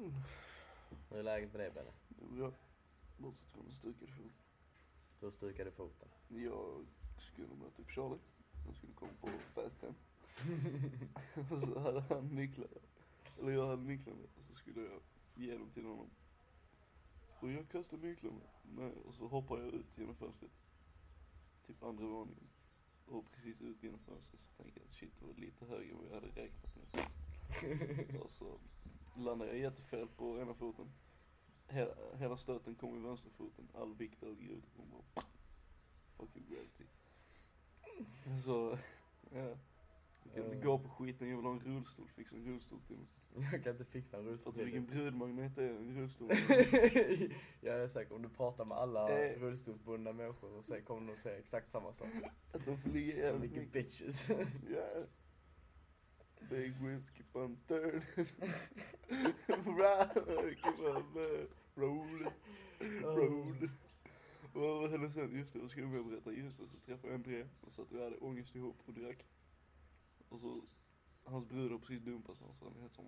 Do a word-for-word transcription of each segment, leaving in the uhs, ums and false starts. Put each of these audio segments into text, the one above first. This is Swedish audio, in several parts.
Hur är läget med dig, Benny? Ja, bortsett från en stukad fot. Du stukade foten. Jag skulle möta upp Charlie. Han skulle komma på fast ten. Och så hade han nycklar. Eller jag hade nycklarna. Och så skulle jag ge dem till honom. Och jag kastade nycklarna. Nej, och så hoppar jag ut genom fönstret. Typ andra våningen. Och precis ut genom fönstret så tänkte jag att shit, det var lite högre än vad jag hade räknat med. Och så landade jag jättefel på ena foten. Hela, hela stöten kom i vänsterfoten. All vikt av ljud kom bara fucking gravity. Så, ja. Jag kan inte gå på skiten, jag vill ha en rullstol. Fixa en rullstol till mig. Jag kan inte fixa en rullstol Fattar du vilken brudmagnet det är, en rullstol? Jag är säker, om du pratar med alla Eh. rullstolsbundna människor så säger, kommer de att säga exakt samma sak. Att de får ligga Så jävligt mycket mycket. bitches. Ja. Big whiskey on third. Right, keep on roll. Roll. Och vad hände sen? Just det, då skulle jag berätta. Just det, så träffade jag André. Och så att vi hade ångest ihop och drack. Och så, hans brud har precis dumpat honom. Så han är helt så...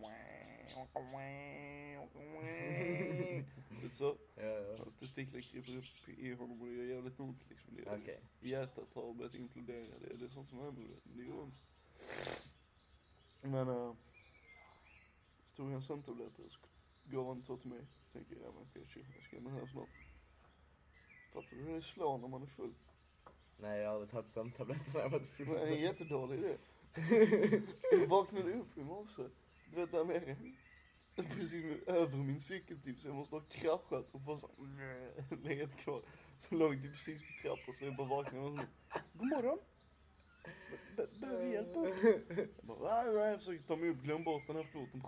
Lite så. Ja, ja. Hans testiklar kryper upp i honom och det gör jävligt ont liksom. Det, Okej. Hjärtat har börjat implodera. Det, det är sånt som händer. Det gör ont. Men uh, så tog jag en sömntabletter och så gav han två till mig. Så tänkte jag, ja men okej, okay, jag ska in här snart. Fattar du hur det slår när man är full? Nej, jag har aldrig tagit sömntabletter när jag varit full. Det är en jättedålig idé. Jag vaknade upp i morse. Du vet där nere. Precis med, över min cykel typ. Så jag måste ha kraschat och bara så legat kvar. Så låg det precis vid trappan så jag bara vaknade och så, god morgon. Behöver du hjälp? Jag bara, nej, nej, jag försöker ta mig upp, glöm bort den här foten.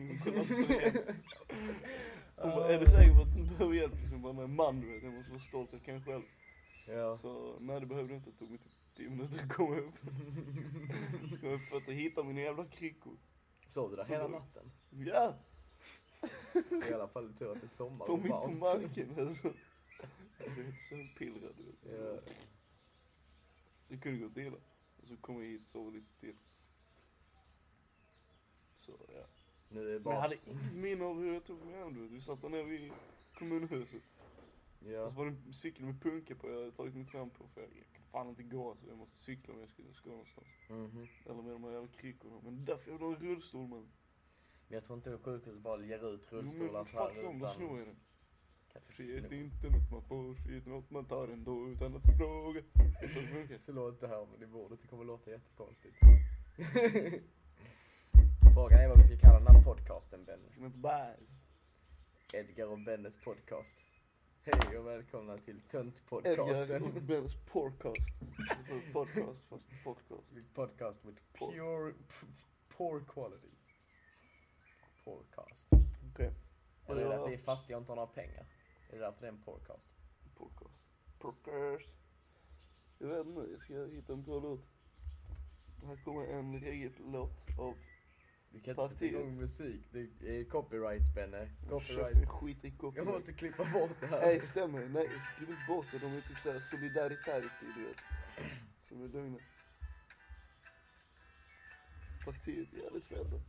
Hon bara, är du säker på att du behöver hjälp? Jag bara, nej man du vet, jag måste vara stolt, jag kan själv. Ja. Så nej, det behövde inte, det tog mig typ tio minuter att komma upp. Så kom upp för att hitta mina jävla kryckor. Sov du där Så hela då- natten? Ja, I alla fall tur att det är sommar på och mitt på varmt. marken alltså. Jag är helt sömnpillrad du vet. Ja. Det kunde gått illa. Och så kom jag hit och sov lite till. Så ja. Nu är det Men bara... jag hade inget minne av hur jag tog mig hem, du vet. Vi satt där nere vid kommunhuset. Ja. Och så var det en cykel med punka på, jag hade tagit mig fram på för jag kan fan inte gå så jag måste cykla om jag skulle ska någonstans. Mhm. Eller med de här jävla kryckorna. Men därför jag har en rullstol man. Men jag tror inte sjukhuset bara ger ut Jo men rullstolar så här fuck dem, då snor jag den. Kan inte Shit sno. inte något man får, shit något man tar ändå utan att fråga. Så det funkar. Så låter det här men i bordet, det kommer låta jättekonstigt. Frågan är vad vi ska kalla den här podcasten, Benny. Som ett bajs. Edgar och Bennes podcast. Hej och välkomna till Edgar och Tönt-podcasten. Benns podcast. Podcast fast podcast. Podcast with pure, p- poor quality. Podcast. Okej. Eller är det därför vi är fattiga och inte har några pengar? Är det därför det är en podcast? Podcast. Podcast. Jag vet inte, jag ska hitta en bra låt. Här kommer en reggae-låt av Vi kan inte sätta Partiet. igång musik. Det är copyright, Benne. Copyright. Copyright. Skit i copyright. Jag måste klippa bort det här. Nej, stämmer. Nej, skriv inte bort det. De är typ såhär solidaritet, du vet. Som är lugna. Partiet är jävligt feta.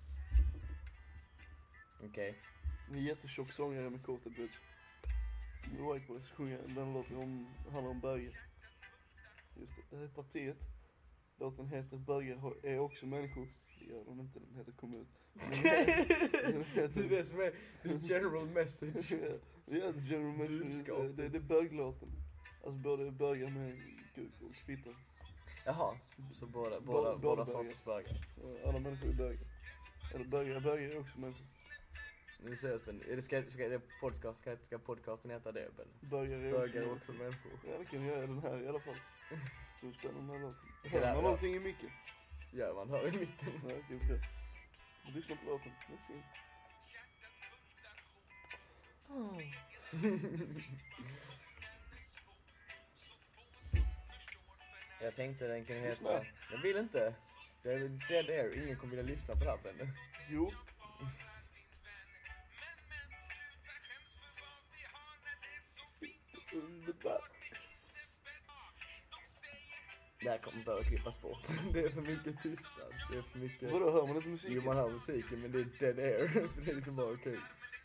Okej. En jättetjock sångare med korta bitch. White Boys sjunger den låten om, handlar om Börje. Just det, det här är Partiet. Låten heter Börje har- är också människor. Det gör de inte, den heter Kom ut. Den heter- Det är det som är the general message. Ja, the general message. Budskapet. Det, det är böglåten. Alltså både börja med kuk och fitta. Jaha, så båda, Bå- båda, båda båda sorters bögar. Alla människor är bögar. Eller börja, börja är också människor. Nu säger jag Benny. Är det, ska, ska, det podcast, ska, ska podcasten heta det, Benny? Bögar är Bögar är också också människor. Ja, det kan vi göra den här i alla fall. Så spännande den här låten. Det Hör där- man ja. någonting i micken? Ja, man hör i micken. Ja, okej, okej. Och lyssna på låten. Nästa in. Jag tänkte den kunde heta... Lyssna. Jag vill inte. Det är dead air. Ingen kommer vilja lyssna på det här, Benny. Jo. Underbart. Det här kommer börja klippas bort. Det är för mycket tystnad. Det är för mycket... Vadå, hör man inte musik? Jo, man hör musiken, men det är dead air. För det är liksom bara okej.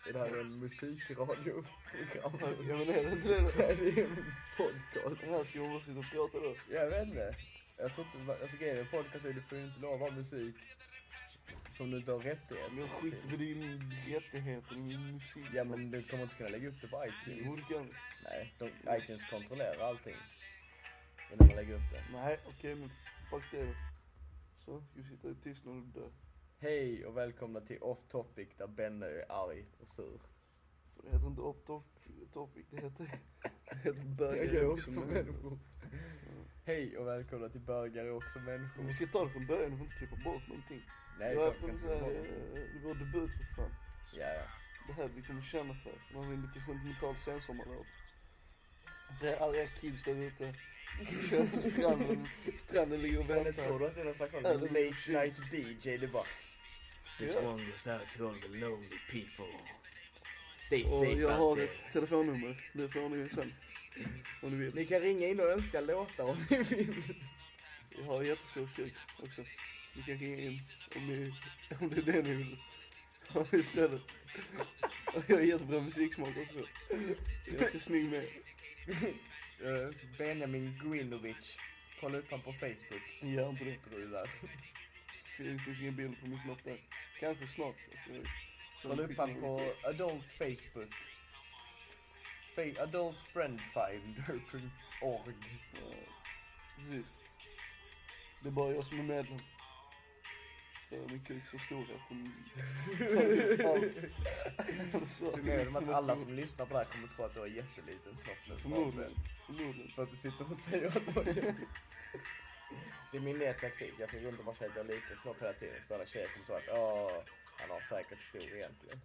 Det här är en musikradioprogram. Ja men är det inte det då? Nej, det är en podcast. Det här ska man bara sitta och prata då. Jag vet inte. Jag tror inte, alltså grejen med podcast är att du får ju inte lov att ha musik som du inte har rättighet. Men jag skiter för din rättigheter, min musik. Ja men du kommer inte kunna lägga upp det på Jo, iTunes. det kan. Nej, de, iTunes kontrollerar allting innan man lägger upp det. Nej, okej okay, men fuck det då. Så, ska vi sitta i tystnad och dö. Hej och välkomna till Off Topic där Benne är arg och sur. För det heter inte Off Topic, det heter, det heter Jag Bögar är också också människor. människor. Hej och välkomna till Bögar är också människor. Vi ska ta det från början, du får inte klippa bort någonting. Nej, det var jag efter kan en inte sån här, bort det. eh, det var debut för fan. Ja, ja. Det här vi kommer känna för. Man har en lite sentimental sensommarlåt. Det är alla er kids där ute. stranden, stranden ligger och Men jag tror väntar. att det är någon slags sån Ja, det late är night D J, det är bara This Ja. one goes out to all the lonely people. Stay Och safe jag har out ett there. telefonnummer, det får ni sen. Om ni vill. Ni kan ringa in och önska låtar om ni vill. Jag har jättestor kuk också. Så ni kan ringa in om, ni, om det är det ni vill ha istället. Och jag har jättebra musiksmak också. Jag är ganska snygg med. Eh, Benjamin Gwinovic. Kolla upp han på Facebook. Gör inte det. Brudar. Det finns ingen bild på min snopp där. Kanske snart. Så Kolla upp han på Adult Facebook. Fa- adultfriendfinder punkt org. Ja, precis. Det är bara jag som är medlem. Så min kuk så stor att den tar allt. Så- Du menar med att alla som lyssnar på det här kommer tro att du har jätteliten snopp nu? Förmodligen. Förmodligen. För att du sitter och säger att du har jätteliten. Det är min nya taktik. Jag ska gå runt och bara säga att jag har liten snopp hela tiden. Så alla tjejer kommer säga att åh, han har säkert stor egentligen.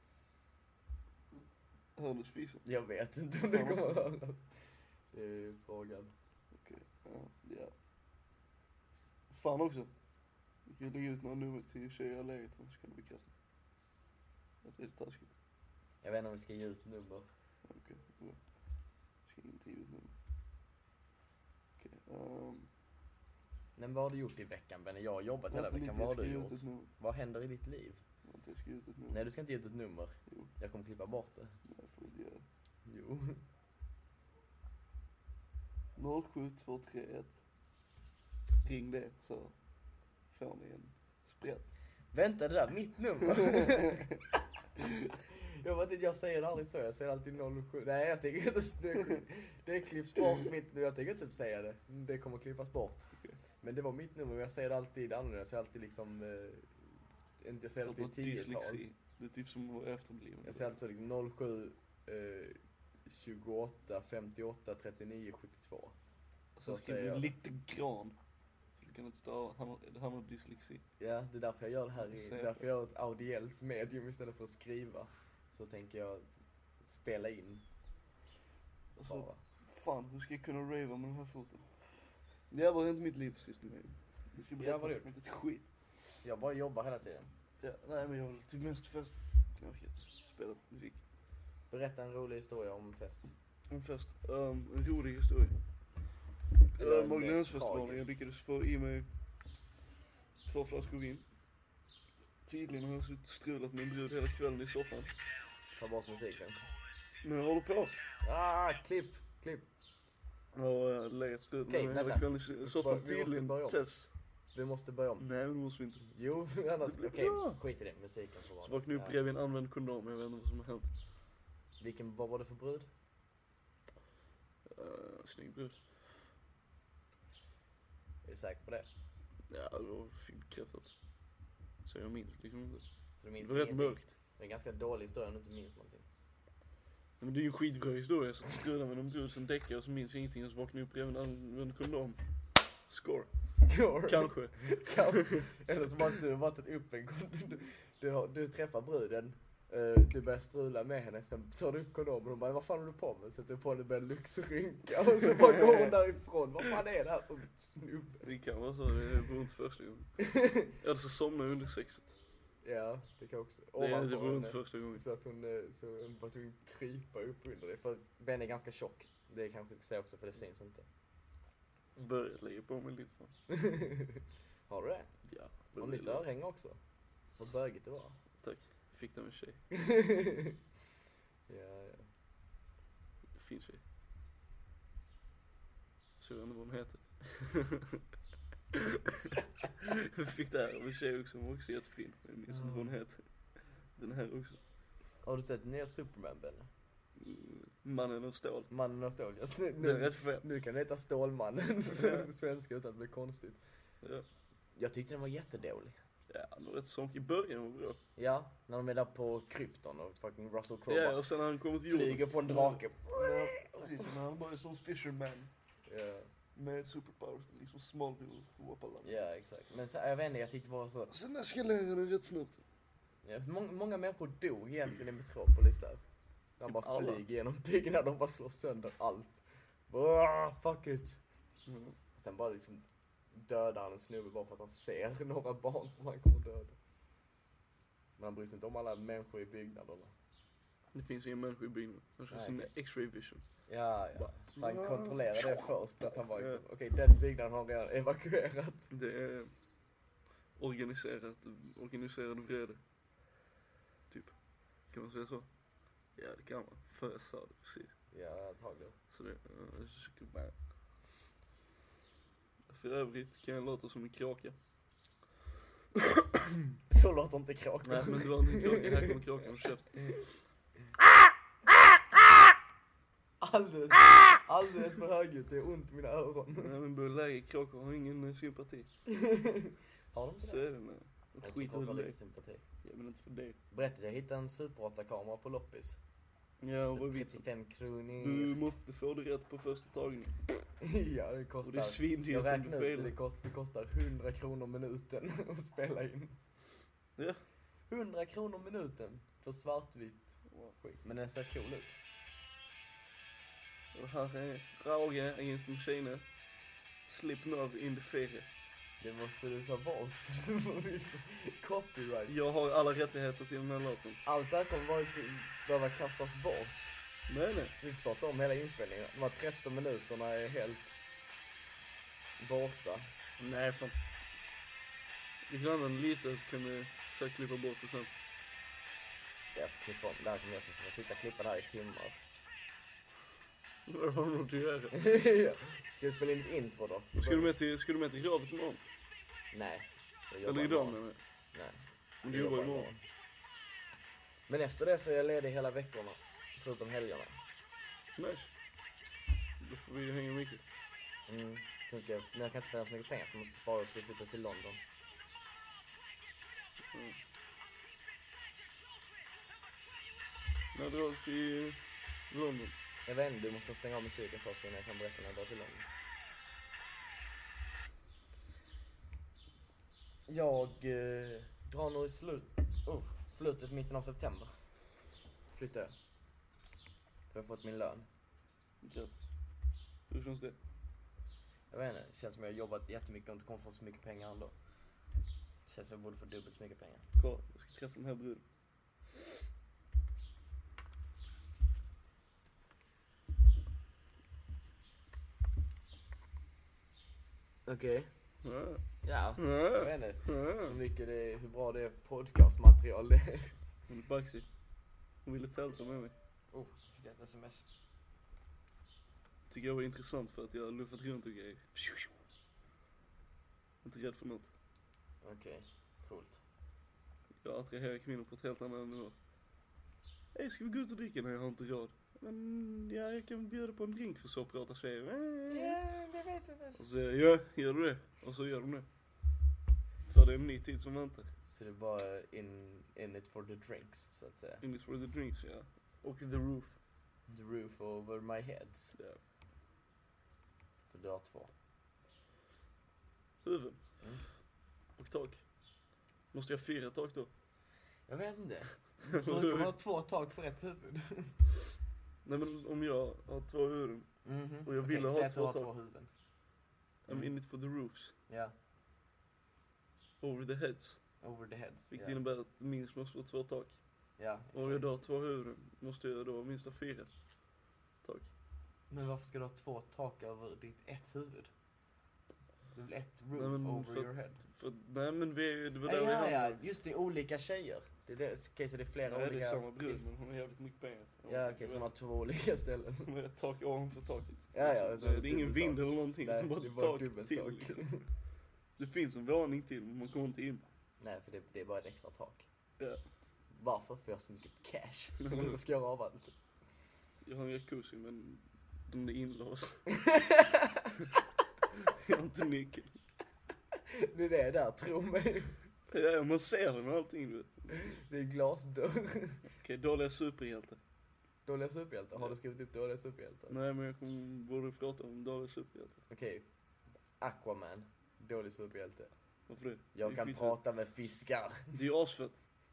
Hördes fisen. Jag vet inte om det kommer att höras. Det är frågan. Okej, ja, ja. Fan också. Vi kan lägga ut några nummer till tjejer jag legat med så kan du bekräfta. Det är taskigt. Jag vet inte om vi ska ge ut nummer. Okej, bra. Ska inte ge ut nummer. Okej, um, Men vad har du gjort i veckan, Benny? Jag har jobbat hela vänta veckan. lite, Vad har jag du ska ge ut gjort? ett nummer. Vad händer i ditt liv? Vänta, jag ska ge ut ett nummer. Nej, du ska inte ge ut ett nummer. Jo, Jag kommer klippa bort det. jag får inte göra det. Jo. noll sju två tre ett. Ring det så får ni en sprätt. Vänta, det där är mitt nummer. Jag vet inte, jag säger aldrig så. Jag säger alltid noll sju. Nej, jag tänker inte. Det, det klipps bort mitt nu. Jag tänker inte säga det. Det kommer klippas bort. Okej. Men det var mitt nummer. Jag säger alltid annorlunda. Jag säger alltid liksom... Eh, inte jag säger alltid tiotal. Dyslexi. Det är typ som att vara efterbliven. Jag säger alltså liksom noll sju eh, tjugoåtta femtioåtta trettionio sjuttiotvå. Så så skriver säger du jag. lite gran. Du kan inte stava. Han har, han har dyslexi. Ja, det är därför jag gör det här. I, Säger därför jag gör ett audiellt medium istället för att skriva. Så tänker jag spela in. Alltså, Bara. fan, hur ska jag kunna rava med den här foten? Det här var inte mitt liv sist med mig. Jag ska Ja, berätta vad har du om ett skit. Jag bara jobbar hela tiden. Ja, nej men jag har typ mest fest. Knarkat, spelat musik. Berätta en rolig historia om fest. En fest, um, en rolig historia. Eller Uh, en Magnäsfestivalen, tragisk. jag lyckades få i mig två flaskor vin. Tydligen har jag suttit och strulat med en brud hela kvällen i soffan. Ta bort musiken. Men jag håller på. Ah, klipp, klipp. Och uh, legat strulat Okej, med hela vänta. kvällen i soffan. Vi måste Tydligen, börja om. Tess. Vi måste börja om. Nej, det måste vi inte. Jo, annars, Det blir okej, bra. skit i det. Musiken får vara. Så vaknade jag upp Ja. bredvid en använd kondom, jag vet inte vad som har hänt. Vilken, vad var det för brud? Uh, snygg brud. Är du säker på det? Ja, det var fick bekräftat. Så jag minns liksom inte. Så du minns Det var rätt ingenting? mörkt. Det är en ganska dålig historia om du inte minns någonting. Men det är ju en skitbra historia, så strudar med en brud som däckar och så minns jag ingenting och så vaknar jag upp bredvid en använd kondom. Score. Score. Kanske. Kanske. Eller som att du har varit upp en du, du, har- du träffar bruden, eh, du börjar strula med henne, sen tar du upp kondomen och hon bara, vad fan håller du på med? Sätter du på dig, börjar luxrynka och så bara går hon därifrån. Vad fan är det här för snubbe? Det kan vara så, det var inte första gången. Eller så somnade jag under sexet. Ja, det kan också. Det, det ovanpå var inte henne. första gången. Så att hon, eh, så hon var tvungen att krypa upp under det. För Ben är ganska tjock. Det kanske vi ska säga också, för det syns inte. Börjat lägga på mig lite. Fan. Har du det? Ja. Och lite örhänge också. Vad bögigt det var. Tack. Fick de en tjej. Ja, ja. Fin tjej. Så jag vet inte vad hon heter. Jag fick det här av en tjej också som också är jättefin. Jag minns inte vad hon heter. Den här också. Har du sett nya Superman, Ben? Mm, Mannen av stål. Mannen av stål. Yes, nu, Den är nu, rätt fet. nu kan det heta Stålmannen på svenska utan att det blir konstigt. Ja. Jag tyckte den var jättedålig. Ja, han var rätt sån i början var bra. Ja, när de är där på Krypton och fucking Russell Crowe Ja, bara och sen när han kommer till jorden. flyger på en drake. Ja, precis. Men han bara är som fisherman. Ja, Med superpowers, liksom Smallville och Wapaland. ja, exakt. Men så, jag vet inte, jag tyckte bara så... Sen eskalerar den rätt snabbt. Ja, många, många människor dog egentligen i Metropolis där. De Typ bara alla. flyger genom byggnader, de bara slår sönder allt. Bara, fuck it. Mm. Sen bara liksom dödar han en snubbe bara för att han ser några barn som han kommer döda. Men han bryr sig inte om alla människor i byggnaderna. Det finns ingen människa i byggnaden. Han kör Nej, sin okej. X-ray vision. Ja, ja. Så han kontrollerar det först. Att han bara Ja. liksom, okej, den byggnaden har redan evakuerat. Det är organiserat, organiserad vrede. Typ. Kan man säga så? Ja, det kan man. För jag sa det precis. Ja, antagligen. Så det är... För övrigt kan jag låta som en kråka. Så låter inte kråkor. Nej, men det var inte en kråka. Här kommer kråkan och käft. Alldeles, alldeles för högljutt, det är ont i mina öron. Nej, men bullläge kråkor har ingen eh, sympati. Har de inte Så det? är det med. De Jag skiter tror i har det. lite sympati. Ja, men inte för det. Berättade jag hittade en Super åtta-kamera på loppis. Ja, och vad För vitsen? trettiofem kronor. Du måste få det rätt på första tagningen. Ja, det Och kostar... det är svindyrt jag om du räknade ut det, felar. det, kost, det kostar hundra kronor minuten att spela in. Ja. hundra kronor minuten för svartvitt Wow. skit. Men den ser cool ut. Och här är Rauge against Machine. Slipknot in the ferie. Det måste du ta bort för du får vi copyright. Jag har alla rättigheter till den här låten. Allt det här kommer bara inte behöva kastas bort. Nej, nej. Vi får starta om hela inspelningen. De här tretton minuterna är helt borta. Nej, fan. Vi kan använda lite, kan vi försöka klippa bort det sen. Jag får klippa om. Det här kommer jag få sitta och klippa det här i timmar. Vad har du något att göra? Ja. Ska vi spela in ett intro då? Ska du med till, ska du med till gravet imorgon? Nej. jag jobbar Eller idag imorgon. menar jag. Nej. Men jag du jobbar jobbar imorgon. Men efter det så är jag ledig hela veckorna. Förutom helgerna. Nice. Då får vi hänga mycket. Mm. Tänker, men jag kan inte spela så mycket pengar för jag måste spara upp och flytta till London. Mm. När drar du till London? Jag vet inte, du måste stänga av musiken först innan jag kan berätta när jag drar till London. Jag eh, drar nog i slut, oh, slutet, mitten av september. Flyttar jag. För jag har fått min lön. Grattis. Hur känns det? Jag vet inte, det känns som jag har jobbat jättemycket och inte kommer få så mycket pengar ändå. Det känns som jag borde få dubbelt så mycket pengar. Kolla, jag ska träffa den här bruden. Okej. Ja. Ja, Ja. jag vet inte hur Ja. mycket det är, hur bra det är podcastmaterial det är. Hon är baxig. Hon ville tälta med mig. Oh, fick jag ett sms. Tycker jag var intressant för att jag har luffat runt och grejer. Inte rädd för något. Okej, coolt. Jag attraherar kvinnor på ett helt annat nivå. Hej, ska vi gå ut och dricka? Nej, jag har inte råd. Men ja, jag kan bjuda på en drink för så pratar tjejer. Ja, det vet jag väl. Och så säger jag, ja, gör du det? Och så gör de det. För det är en ny tid som väntar. Så det är bara in, in it for the drinks, så att säga. In it for the drinks, ja. Och the roof. The roof over my heads. Ja. För du har två. Huvud. Mm. Och tak. Måste jag fyra tak då? Jag vet inte. Du brukar ha två tak för ett huvud. Nej, men om jag har två huvuden. Mm-hmm. Och jag ville ha säg att två du har tak. två huvuden. I'm Mm. in it for the roofs. Ja, Over the heads. over the heads. Vilket Ja, innebär att minst måste vara två tak. ja Och om jag då har två huvuden måste jag då ha minst ha fyra tak. Men varför ska du ha två tak över ditt ett huvud? Det är väl ett roof Nej, men over för- your head? För, nej men vi, det var Ja, där vi ja, hamnade. ja, just det, olika tjejer. Det är det, okej, så det är flera Nej, det olika... är samma brud, men hon har jävligt mycket pengar. Ja, okej, så hon har två olika ställen. Med tak ovanför taket. Ja, ja, det, det är ingen vind eller någonting, Nej, utan bara det är ett bara tak dubbelt till. tak. Liksom. Det finns en våning till, men man kommer inte in. Nej, för det, det är bara ett extra tak. Ja. Varför? För jag har så mycket cash. Vad ska jag göra av allt? Jag har en jacuzzi, men de är inlåsta. Jag har inte nyckel. Det är det där, tro mig. Ja, man ser den och allting, du vet. Det är glasdörr. Okej, okay, dåliga superhjältar. Dåliga superhjältar? Har du skrivit upp dåliga superhjältar? Nej, men jag kommer, borde prata om dåliga superhjältar. Okej. Okay. Aquaman. Dålig superhjälte. Varför det? Jag det kan prata med fiskar. Det är ju asfett.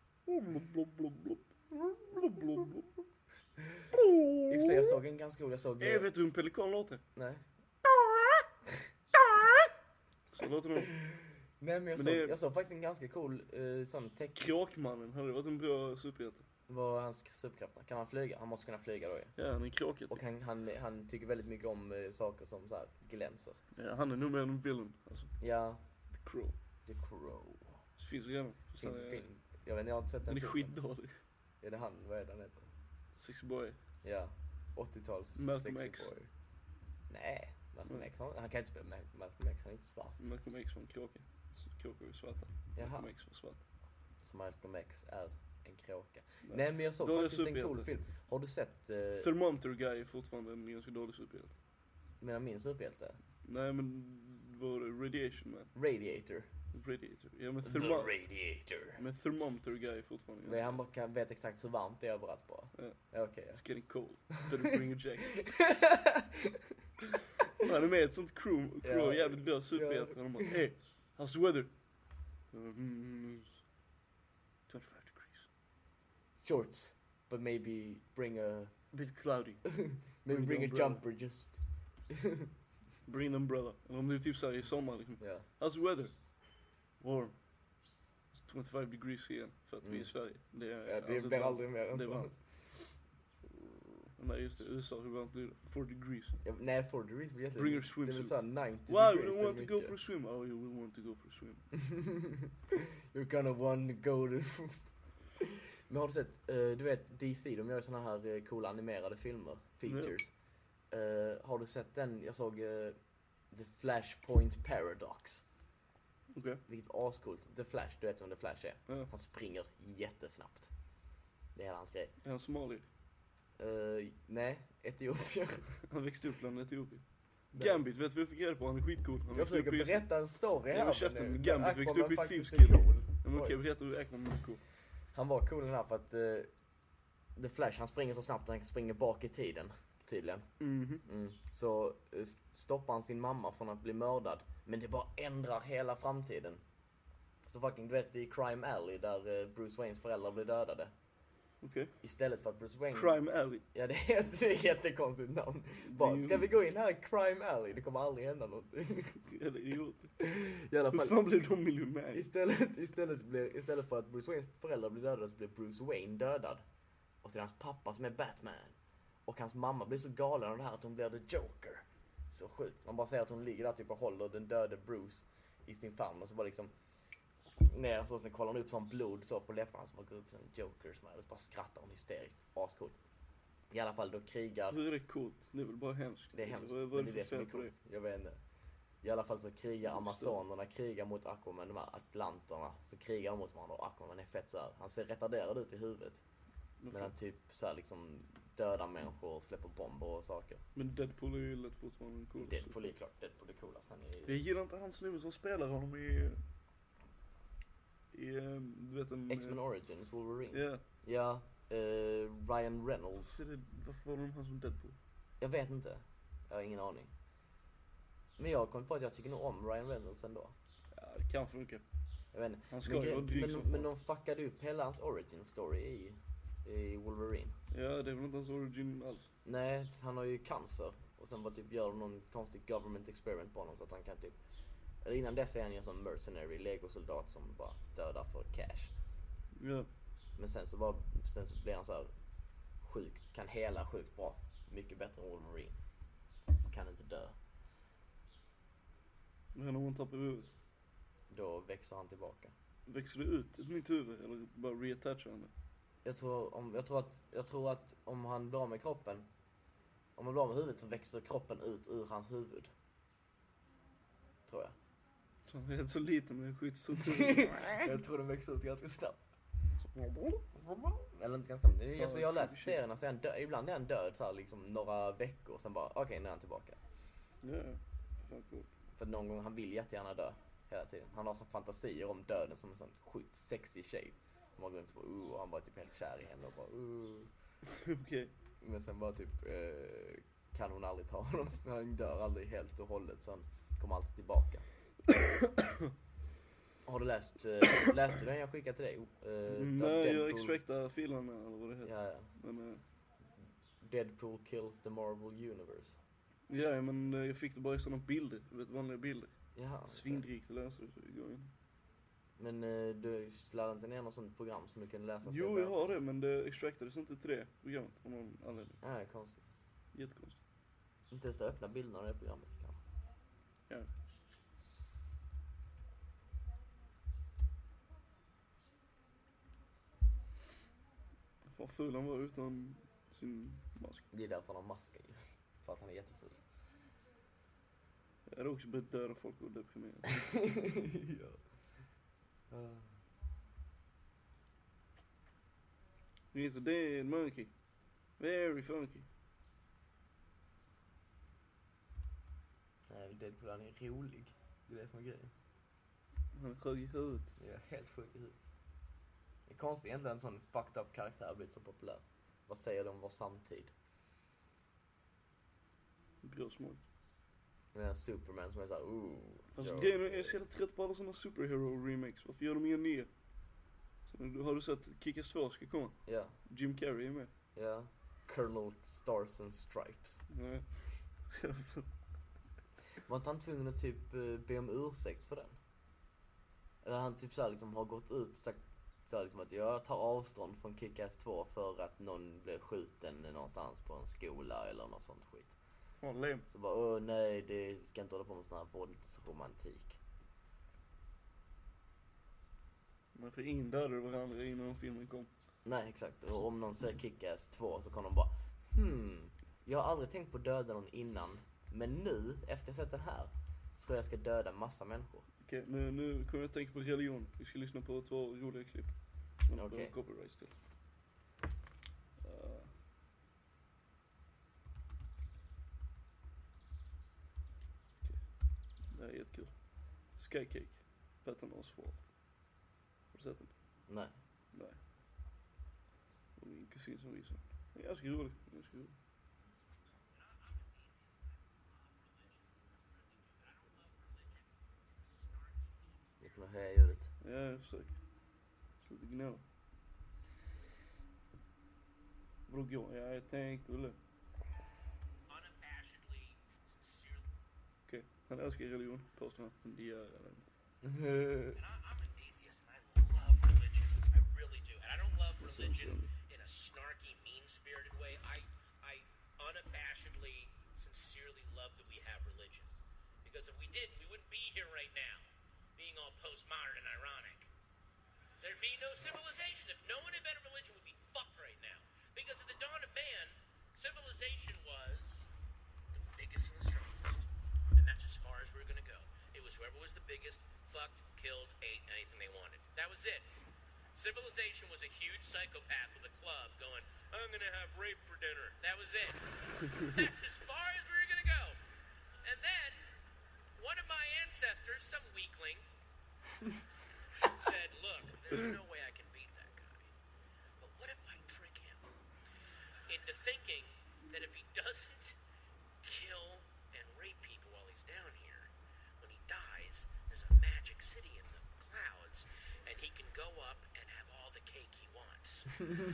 I och för sig, jag såg en ganska rolig, jag såg... Jag vet du hur en pelikan låter? Nej. Så låter den. Nej, men jag, Men såg, det- jag såg faktiskt en ganska cool uh, sån tech... Kråkmannen, hade det varit en bra superhjälte? Vad är hans superkrafter? Kan han flyga? Han måste kunna flyga då ju. Ja, han är kråket. Och han, han, han tycker väldigt mycket om uh, saker som så här glänser. Ja, han är nog mer en villain, alltså. Ja, The Crow. The Crow. Det finns redan. Det finns en film. Jag vet inte, jag har inte sett den Den är filmen. skitdålig. Är det han? Vad är det han heter? Six Boy. Ja, åttio-tals Malcolm sexy X. boy. Nej, Malcolm Mm. X, han, han kan inte spela Mal- Malcolm X, han är inte svart. Malcolm X var en kråka. Så kråkor är svarta. Jaha. Malcolm X var svart. Så Malcolm X är en kråka. Nej. Nej, men jag såg Dålig faktiskt en superhjälte. cool film. Har du sett, uh, Thermometer Guy är fortfarande en ganska dålig superhjälte. menar min superhjälte? Nej, men var det Radiation Man? Radiator. Radiator. Ja, men, The thermo- Radiator. men Thermometer Guy är fortfarande. Men han bara kan, vet exakt hur varmt det är överallt bara. Ja. Ja, okej. It's getting cold. Better bring a jacket. Han är med i ett sånt crew, crew Ja. jävligt bra superhjältar. De bara, hey, how's the weather? Mm, twenty-five degrees. Shorts. But maybe bring a, A bit cloudy. maybe Bring bring a the umbrella. jumper just. Bring an umbrella. Eller om det är typ såhär i sommar liksom. Ja. How's the weather? Warm. It's twenty-five degrees igen. För att vi är i Mm. Sverige. Det, är, Ja, det alltså blir ett aldrig mer än det är så. varmt. Nej just det, U S A, hur varmt blir det? four degrees. Ja, nej, four degrees blir jätte... Bring your Det är swimsuit. väl såhär nittio Why? We degrees don't eller want to go mycket. for a swim. Oh, yeah, we want to go for a swim. You're gonna want to go to... Men har du sett, eh, du vet D C, de gör såna här eh, coola animerade filmer, features. Eh, har du sett den, jag såg eh, The Flashpoint Paradox. Okej. Okay. Vilket är ascoolt. The Flash, du vet vem The Flash är? Ja. Han springer jättesnabbt. Det är hela hans grej. Är han somalier? Uh, nej, Etiopien. Han växte upp bland Etiopien. Nej. Gambit, vet du vad jag fick reda på? Han är skitcool. Han Jag växte upp försöker i Israel. berätta en story Ja, här. men käften, men, Gambit Aquaman växte upp i faktiskt Thieves är Kill. cool. Ja, men okej, Oj. berätta hur Ekman är cool. Han var cool den här för att uh, The Flash, han springer så snabbt att han kan springa bak i tiden. Tydligen. Mhm. Mm. Så uh, stoppar han sin mamma från att bli mördad. Men det bara ändrar hela framtiden. Så fucking, du vet i Crime Alley där uh, Bruce Waynes föräldrar blir dödade. Okej. Istället för att Bruce Wayne... Crime Alley. Ja, det är ett, det är ett jättekonstigt namn. Bara, ska vi gå in här i Crime Alley? Det kommer aldrig hända någonting. Eller idiot. I alla Hur fall. fan blev de miljonärer? Istället, istället, blir, istället för att Bruce Waynes föräldrar blir dödade så blir Bruce Wayne dödad. Och så är det hans pappa som är Batman. Och hans mamma blir så galen av det här att hon blir The Joker. Så sjukt. Man bara säger att hon ligger där typ och håller den döde Bruce i sin famn. Och så bara liksom ner så sen kollar hon upp som blod så på läpparna. Så bara går upp som Joker som är. Och så bara skrattar hon hysteriskt. Ascoolt. I alla fall då krigar... Hur är det coolt? Det är väl bara hemskt? Det är hemskt, Vad, vad är men det det är för det som fel är på det? coolt. Jag vet inte. I alla fall så krigar Just amazonerna, krigar mot Aquaman, de här atlanterna. Så krigar de mot varandra och Aquaman är fett så här. Han ser retarderad ut i huvudet. Men han typ så här liksom dödar människor och släpper bomber och saker. Men Deadpool är ju lätt fortfarande en cool. Deadpool är klart, Deadpool är coolast. Han är Jag gillar inte han snubben som spelar honom i... I, eh, du vet en... X-Men Origins, Wolverine. Ja. Ja, eh, Ryan Reynolds. Så det, varför var de han som Deadpool? Jag vet inte. Jag har ingen aning. Men jag kom på att jag tycker nog om Ryan Reynolds ändå. Ja, det kan funka. Jag vet inte. Han ska Men, ju vara grej- dryg men, som men fan. de fuckade upp hela hans origin story i, i Wolverine. Ja, det är väl inte hans origin alls. Nej, han har ju cancer. Och sen bara typ gör de någon konstig government experiment på honom så att han kan typ... Eller innan dess är han ju en sån mercenary legosoldat som bara dödar för cash. Ja. Men sen så bara, sen så blir han så här sjukt, kan hela sjukt bra. Mycket bättre än Wolverine. Och kan inte dö. Men om hon tappar huvudet. Då växer han tillbaka. växer det ut ett nytt huvud eller bara reattachar han det? Jag tror, om, jag, tror att, jag tror att om han blir av med kroppen, om han blir av med huvudet så växer kroppen ut ur hans huvud. Tror jag. Så han är helt så liten med skitstort huvud. Jag tror den växer ut ganska snabbt. Eller inte ganska snabbt. Alltså, jag läser serierna så är han död, ibland är han död så här, liksom några veckor, sen bara okej, okay, nu är han tillbaka. Ja, fan cool. För någon gång han vill jättegärna dö hela tiden. Han har så fantasier om döden som en sån sjukt sexig tjej. Som har gått runt och bara, uh, och han var typ helt kär i henne och bara uh. Okej. Okay. Men sen bara typ eh, kan hon aldrig ta honom. Han dör aldrig helt och hållet så han kommer alltid tillbaka. Har du läst, äh, läste du den jag skickade till dig? Uh, Nej, jag extractar filerna eller vad det heter. Ja, ja. Men, uh, Deadpool kills the Marvel Universe. Ja, men uh, jag fick det bara i sådana bilder, du vet, vanliga bilder. Jaha. Svindrikt att läsa det, så det går inte. Men uh, du laddade inte ner något sånt program som du kan läsa? Jo, jag har det, men det extractades inte till det programmet av någon anledning. Ja, det är konstigt. Jättekonstigt. Inte ens att öppna bilderna av det programmet kanske. Ja. Vad ful han var utan sin mask. Det är därför han har maskar ju. För att han är jätteful. Jag hade också börjat döda folk och deprimera. Ja. Uh. He's a dead monkey. Very funky. Nej, Deadpool, han är rolig. Det är det som är grejen. Han är sjuk i huvudet. Jag är helt sjuk i huvudet. Det är konstigt egentligen en sån fucked up karaktär har blivit så populär. Vad säger de om vår samtid? Bra smak. Den här Superman som är såhär, ooh. Alltså grejen är, jag är så jävla trött på alla såna superhero remakes. Varför gör de inga nya? Så, har du sett Kick-Ass två ska komma? Ja. Jim Carrey är med. Ja. Colonel Stars and Stripes. Nej. Var inte han tvungen att typ be om ursäkt för den? Eller han typ såhär liksom har gått ut sagt så liksom att jag tar avstånd från Kick-Ass två för att någon blev skjuten någonstans på en skola eller något sånt skit. Oh, lame. Så bara, åh nej, det ska inte hålla på med sån här våldsromantik. Men för ingen dödade varandra innan filmen kom. Nej, exakt. Och om någon säger Kick-Ass två så kommer de bara, hmm, jag har aldrig tänkt på döda någon innan. Men nu, efter jag sett den här, så tror jag ska döda massa människor. Okej, okay, nu, nu kommer jag tänka på religion. Vi ska lyssna på två roliga klipp. Okej. Okay. Copyright till. Uh. Okay. Det här är jättekul. Skycake. Patton Oswalt. Har du sett den? Nej. Nej. Och min kusin som visar. Det är ganska rolig. Ganska rolig. Ni får nog höja ljudet. Ja, jag försöker. Sluta gnälla. Vadå gå? Ja, jag tänkte väl det. Okej, han älskar religion, påstår han. Men det gör jag inte. I'm an atheist and I love religion. I really do. And I don't love religion in a snarky, mean-spirited way. I, I unabashedly, sincerely love that we have religion. Because if we didn't, we wouldn't be here right now. Being all postmodern and ironic. There'd be no civilization. If no one invented religion, we'd be fucked right now. Because at the dawn of man, civilization was the biggest and the strongest. And that's as far as we were going to go. It was whoever was the biggest, fucked, killed, ate anything they wanted. That was it. Civilization was a huge psychopath with a club going, I'm going to have rape for dinner. That was it. That's as far as we were going to go. And then one of my ancestors, some weakling, said, look, there's no way I can beat that guy. But what if I trick him into thinking that if he doesn't kill and rape people while he's down here, when he dies, there's a magic city in the clouds, and he can go up and have all the cake he wants.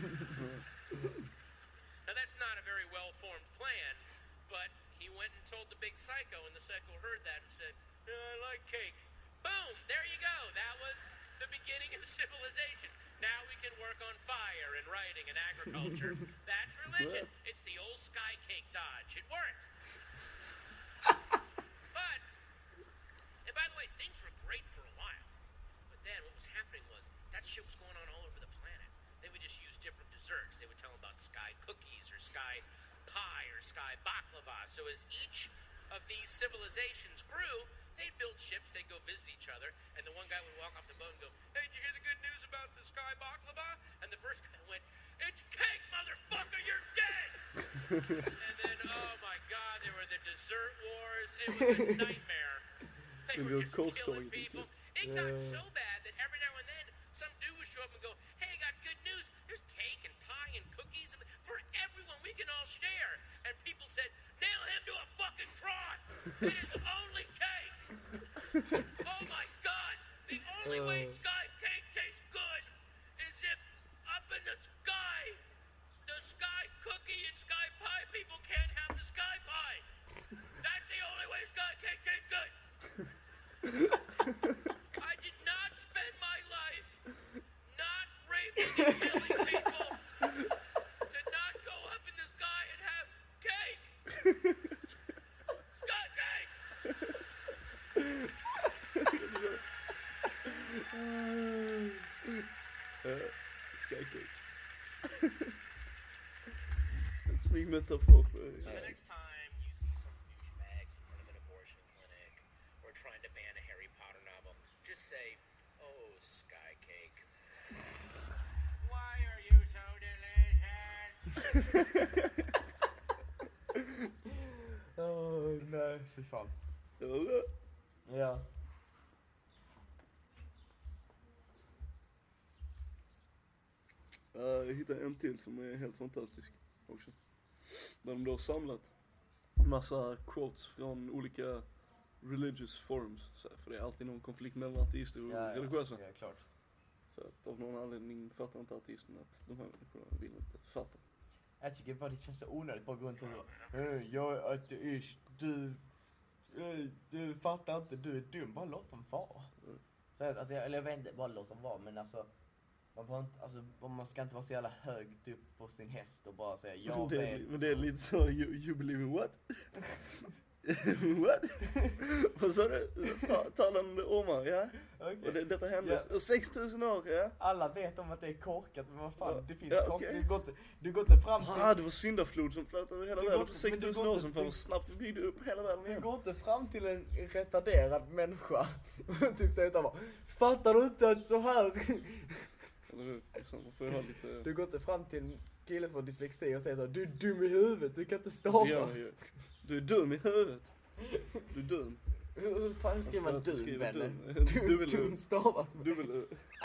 Now that's not a very well-formed plan, but he went and told the big psycho, and the psycho heard that and said, yeah, I like cake. Boom! There you go. That was the beginning of civilization. Now we can work on fire and writing and agriculture. That's religion. It's the old sky cake dodge. It worked. But, and by the way, things were great for a while. But then what was happening was that shit was going on all over the planet. They would just use different desserts. They would tell them about sky cookies or sky pie or sky baklava. So as each of these civilizations grew, they'd build ships, they'd go visit each other, and the one guy would walk off the boat and go, hey, did you hear the good news about the sky baklava? And the first guy went, it's cake, motherfucker, you're dead! And then, oh my god, there were the dessert wars. It was a nightmare. They And were the just Coke killing story, people. didn't It got so bad that every now and then some dude would show up and go, hey, I got good news. There's cake and pie and cookies for everyone. We can all share. And people said, nail him to a fucking cross. It is only cake. Oh my god. The only way sky cake tastes good is if up in the sky, the sky cookie and sky pie people can't have the sky pie. That's the only way sky cake tastes good. I did not spend my life not raping and killing people to not go up in the sky and have cake. Sky cake. uh, Sky cake. En snygg metafor för... So the next time you see some douchebags in front of an abortion clinic or trying to ban a Harry Potter novel, just say, oh, sky cake. Why are you so delicious? Åh, nej, fy fan. Det var bra. Ja. Uh, jag hittade en till som är helt fantastisk också. Där de då har samlat massa quotes från olika religious forums. Så, för det är alltid någon konflikt mellan ateister och Ja, ja, religiösa. ja, klart. För att av någon anledning fattar inte ateisterna att de här människorna vill inte fatta. Jag tycker bara det känns så onödigt bara gå runt och säga "Eh, jag är ateist, du, eh, du fattar inte, du är dum, bara låt dem vara. Mm. Så, alltså, jag, eller jag vet inte, bara låt dem vara, men alltså man, får inte, alltså, man ska inte vara så jävla högt upp på sin häst och bara säga jag det, vet. men det är lite så, you, you believe in what? What? Vad sa du? Ta, talande ormar, ja? Okay. Och det, detta hände Ja. sex tusen år, ja? Alla vet om att det är korkat, men vad fan, Ja. det finns Ja, korkat. okej. Du, går inte, du går inte fram till... Ah, det var syndaflod som flöt över hela Du världen går för inte- men du sex tusen går år inte- sedan. Fan du- vad snabbt vi byggde upp hela världen Du igen. går inte fram till en retarderad människa och typ säger utan bara, fattar du inte att så här... Eller hur? Så man får ju ha lite... Du går inte fram till en kille som har dyslexi och säger så, du är dum i huvudet, du kan inte stava. Ja, ja. Du är dum i huvudet. Du är dum. Hur hur fan skriver man Jag dum, skriver vänner? dum. Du, Du vill- dum stavas. Du vill...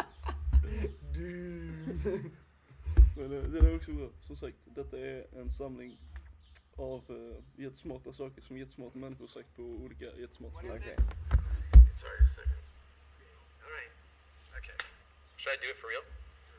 Dum. Men eh, det är också bra. Som sagt, detta är en samling av uh, jättesmarta saker som jättesmarta människor sagt på olika jättesmarta What is språk. it? Sorry, just a second. All right. Okay. Should I do it for real?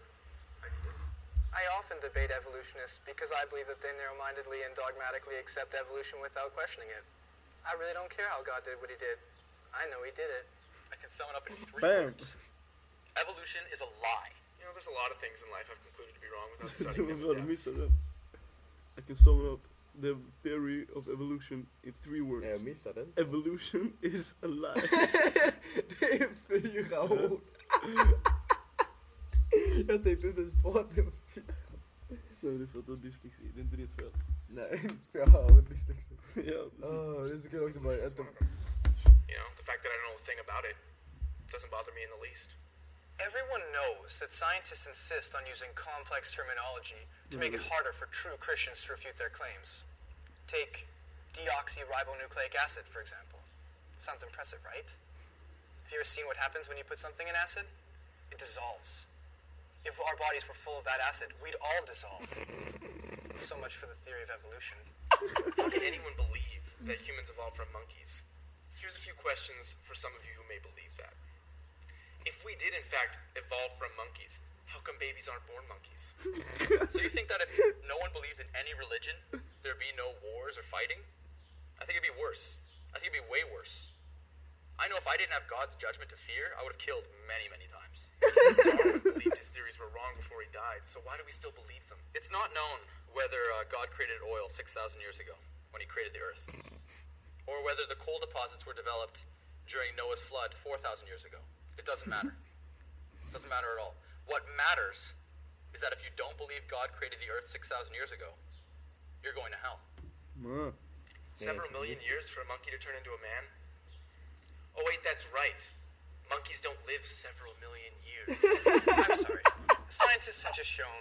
I often debate evolutionists because I believe that they narrow-mindedly and dogmatically accept evolution without questioning it. I really don't care how God did what he did. I know he did it. I can sum it up in three Bam! words. Evolution is a lie. You know, there's a lot of things in life I've concluded to be wrong without Det studying var them bra in du depth. missade den. I can sum up the theory of evolution in three words. Jag missade den. Evolution is a lie. Det är fyra ord. Jag tänkte inte ens på att det var fyra. Nej, det är för att du har dyslexi. Det är inte ditt fel. Nej, för jag hör dyslexi. Ja, Åh, det är så kul också bara att de... You know, the fact that I don't know a thing about it doesn't bother me in the least. Everyone knows that scientists insist on using complex terminology to make it harder for true Christians to refute their claims. Take deoxyribonucleic acid, for example. Sounds impressive, right? Have you ever seen what happens when you put something in acid? It dissolves. If our bodies were full of that acid, we'd all dissolve. So much for the theory of evolution. How can anyone believe that humans evolved from monkeys? Here's a few questions for some of you who may believe that. If we did in fact evolve from monkeys, how come babies aren't born monkeys? So you think that if no one believed in any religion, there'd be no wars or fighting? I think it'd be worse. I think it'd be way worse. I know if I didn't have God's judgment to fear, I would have killed many, many times. Darwin believed his theories were wrong before he died, so why do we still believe them? It's not known whether uh, God created oil six thousand years ago, when he created the earth, or whether the coal deposits were developed during Noah's flood four thousand years ago. It doesn't matter. Doesn't matter at all. What matters is that if you don't believe God created the earth six thousand years ago, you're going to hell. Nej. Several million years for a monkey to turn into a man? Oh wait, that's right. Monkeys don't live several million years. I'm sorry. Scientists have just shown.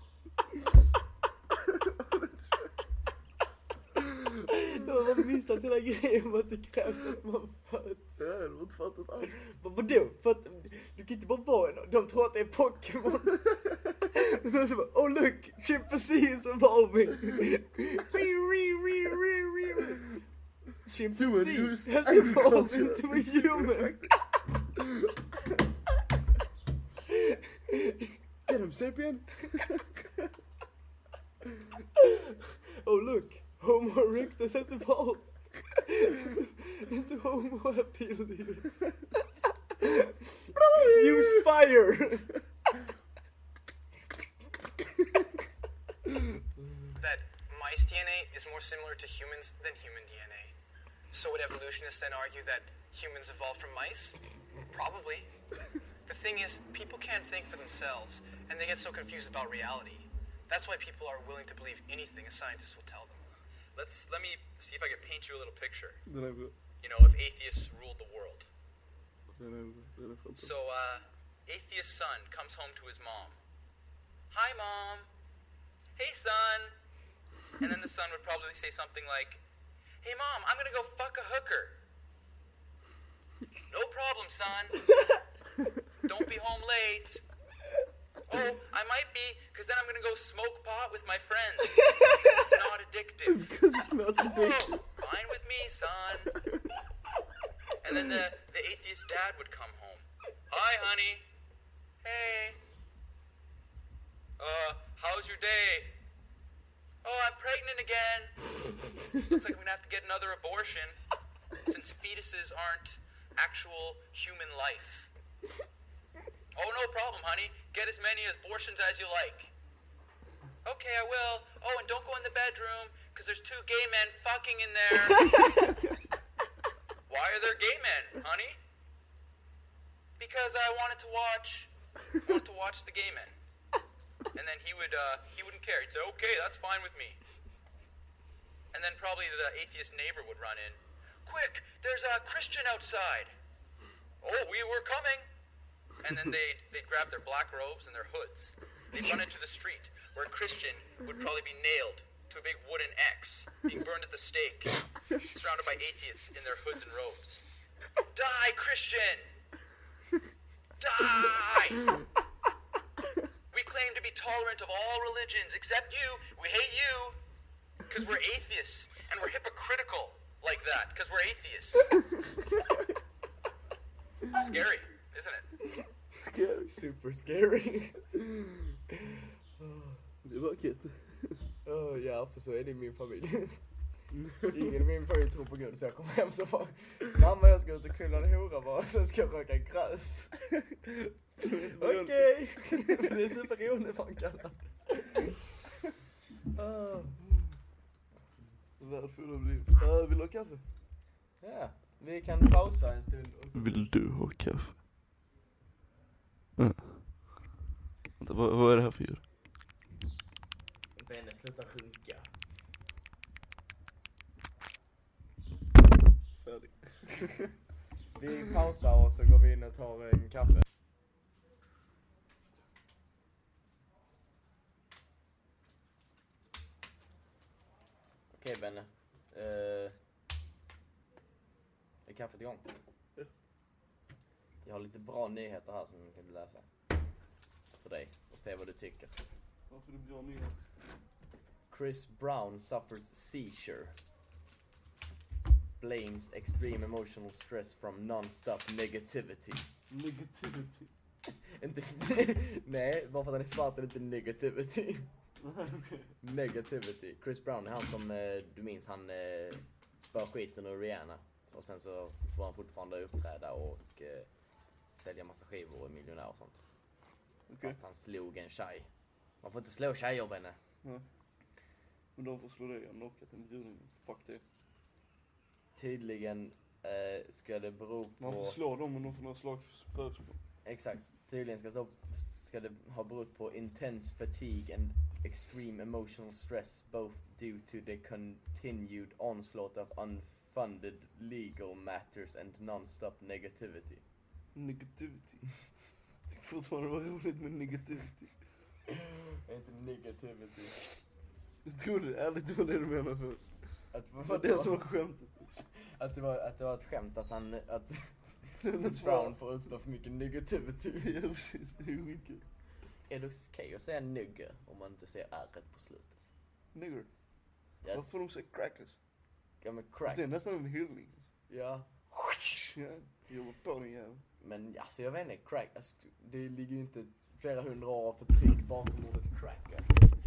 Jag har missat hela grejen med att det krävs att man föds. Jag har inte fattat alls. Men vadå? För att du kan inte bara vara en. De tror att det är Pokémon. Så så bara, oh look, chimpanzee is evolving. Chimpanzee has evolved into a human. Get him, sapien! Oh look, Homo erectus has evolved into Homo habilis. Use fire! That mice D N A is more similar to humans than human D N A. So would evolutionists then argue that humans evolved from mice? Probably. The thing is, people can't think for themselves, and they get so confused about reality. That's why people are willing to believe anything a scientist will tell them. Let's let me see if I can paint you a little picture. Den är bra. You know, if atheists ruled the world. Den är, den är fan So, uh, atheist son comes home to his mom. Hi, mom. Hey, son. And then the son would probably say something like, hey, mom, I'm gonna go fuck a hooker. No problem, son. Don't be home late. Oh, I might be, because then I'm gonna go smoke pot with my friends. Since it's not addictive. Because it's not addictive. Oh, fine with me, son. And then the, the atheist dad would come home. Hi, honey. Hey. Uh, how's your day? Oh, I'm pregnant again. Looks like I'm gonna have to get another abortion, since fetuses aren't actual human life. Oh, no problem, honey. Get as many abortions as you like. Okay, I will. Oh, and don't go in the bedroom, because there's two gay men fucking in there. Why are there gay men, honey? Because I wanted to watch, wanted to watch the gay men. And then he would, uh, he wouldn't care. He'd say, okay, that's fine with me. And then probably the atheist neighbor would run in. Quick, there's a Christian outside. Oh, we were coming. And then they'd, they'd grab their black robes and their hoods. They'd run into the street, where a Christian would probably be nailed to a big wooden X, being burned at the stake, surrounded by atheists in their hoods and robes. Die, Christian! Die! We claim to be tolerant of all religions except you. We hate you because we're atheists, and we're hypocritical like that because we're atheists. Scary, isn't it? Scary. Super scary. Det var kul. Oh, ja, för så är det i min familj. Ingen i min familj tror på Gud, så jag kommer hem så bara, mamma, jag ska ut och knulla en hora bara, sen ska jag röka gräs. Okej. Det är typ beroendeframkallande. Ah. Värdefulla liv. Uh, vill du ha kaffe? Ja, vi kan pausa en stund. Och så... Vill du ha kaffe? Uh. Vänta, vad, vad är det här för djur? Benne, sluta sjunka. Färdig. Vi pausar och så går vi in och tar en kaffe. Okej, Benne. Uh, är kaffet igång? Ja. Jag har lite bra nyheter här som jag kan läsa. För dig. Och se vad du tycker. Varför är det bra nyheter? Chris Brown suffers seizure. Blames extreme emotional stress from non-stop negativity. Negativity. Inte, nej, bara för att han är svart är det inte negativity. Okay. Negativity. Chris Brown är han som, eh, du minns, han eh, spör skiten ur Rihanna. Och sen så får han fortfarande uppträda och eh, sälja massa skivor och miljonär och sånt. Okay. Fast han slog en tjej. Man får inte slå tjejer, Benne. Ja. Men de får slå dig och knockat en bjudning. Fuck det. Tydligen eh, ska det bero på... Man får slå dem men de får några slag förutspå. Exakt. tydligen ska, stå, ska det ha berott på intense fatigue and extreme emotional stress both due to the continued onslaught of unfunded legal matters and non-stop negativity. Negativity. Det är fortfarande var roligt med negativity. Inte negativity. Jag trodde, ärligt trodde du menade först. Att, Det var det som var skämtet. Att det var, att det var ett skämt att han, att Brown får utstå för mycket negativity. Ja precis, det är skitkul. Är det okej att säga nigger om man inte säger ärret på slutet? Nigger. Ja, Varför får de säga crackers? ja men crack. Det är nästan en hyllning. Ja. Ja, jag var på den jäveln. Men alltså jag vet inte, crack, alltså, det ligger ju inte flera hundra år av förtryck bakom ordet cracker.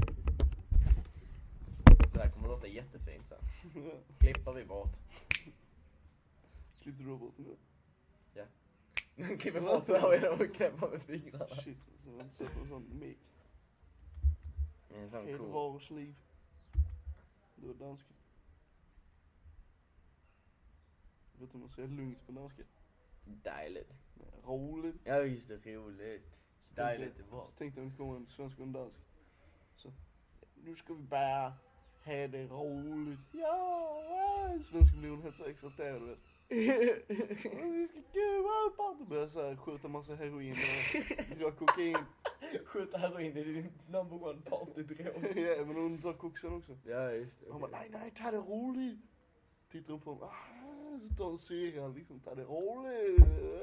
Det där kommer låta jättefint sen. Ja. Klippar vi bort. Klippte du bort den nu? Ja. Klipper bort det här och jag och knäppa med fingrarna. Shit, alltså, jag har inte sett någon sån mick. Det är en sån Hela cool. varors liv. Du är dansk. Vet du om man säger lugnt på danska? Dejligt. Nej, roligt. Ja just det, roligt. Dejligt är bra. Så tänkte jag att det kommer en svensk och en dansk. Så, nu ska vi bara ha det roligt. Ja, svenska blir hon helt så exalterad, vet. Vi ska gå upp och börja så här skjuta massa heroin och dra kokain. Skjuta heroin är din number one partydrog. Ja, men hon tar koksen också. Ja just det. Han bara, nej, nej, ta det roligt. Tittar hon på honom, ah, så tar hon syran liksom, ta det roligt.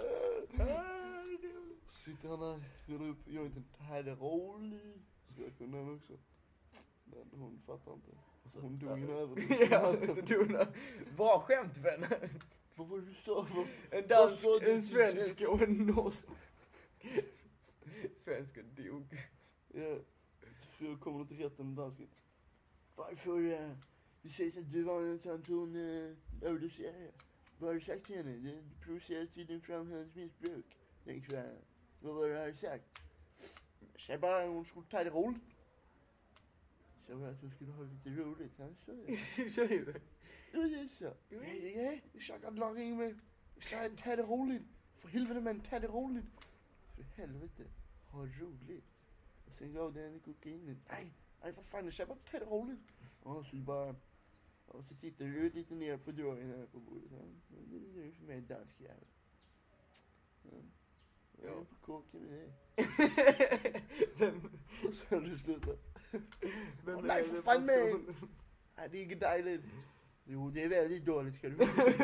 Sitter han där, rullar upp jointen, ta det roligt. Så jag kunde den också. Men hon fattar inte. Hon dog ju över. Ja, så dog hon. Bra skämt vän. Vad var det du sa? En dansk, en svensk och en norsk. Svensken dog. Ja, så jag kommer till rätten med dansken. Varför? Uh, det sägs att du var en sån hon uh, överdoserade. Vad har du sagt till henne? Det provocerar tydligen fram hennes missbruk. Den kvällen. Vad var det du hade sagt? Säg bara att hon skulle ta det roligt. Så bara att hon skulle ha lite roligt. Han sa det. Hur säger du? Det var det så. Nej, nej, jag sa att lag in med. Jag sa att ta det roligt. För helvete men ta det roligt. För helvete. Ha roligt. Och sen gav det henne kokainen. Nej, nej för fan, jag sa bara ta det roligt. Och så bara. Och så tittar du lite ner på drogen här på bordet. Ja, det är ju för mig dansk jävel. Ja. Jag är på kåken med det. Vem? Och så har du slutat. Vem Åh, nej för fan med. Nej, det är inget dejligt. Jo, det är väldigt dåligt ska du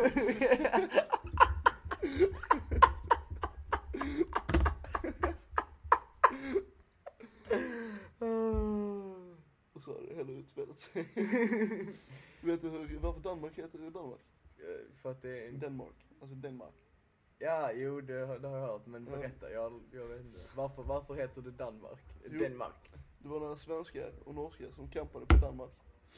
Och så har det hela utspelat sig. Vet du hur, varför Danmark heter det Danmark? För att det är en... Danmark, alltså Danmark. Ja, jo det, har- det har jag hört, men Ja. berätta, jag, jag vet inte. Varför, varför heter det Danmark? Jo. Danmark. Det var några svenskar och norskar som kampade på Danmark.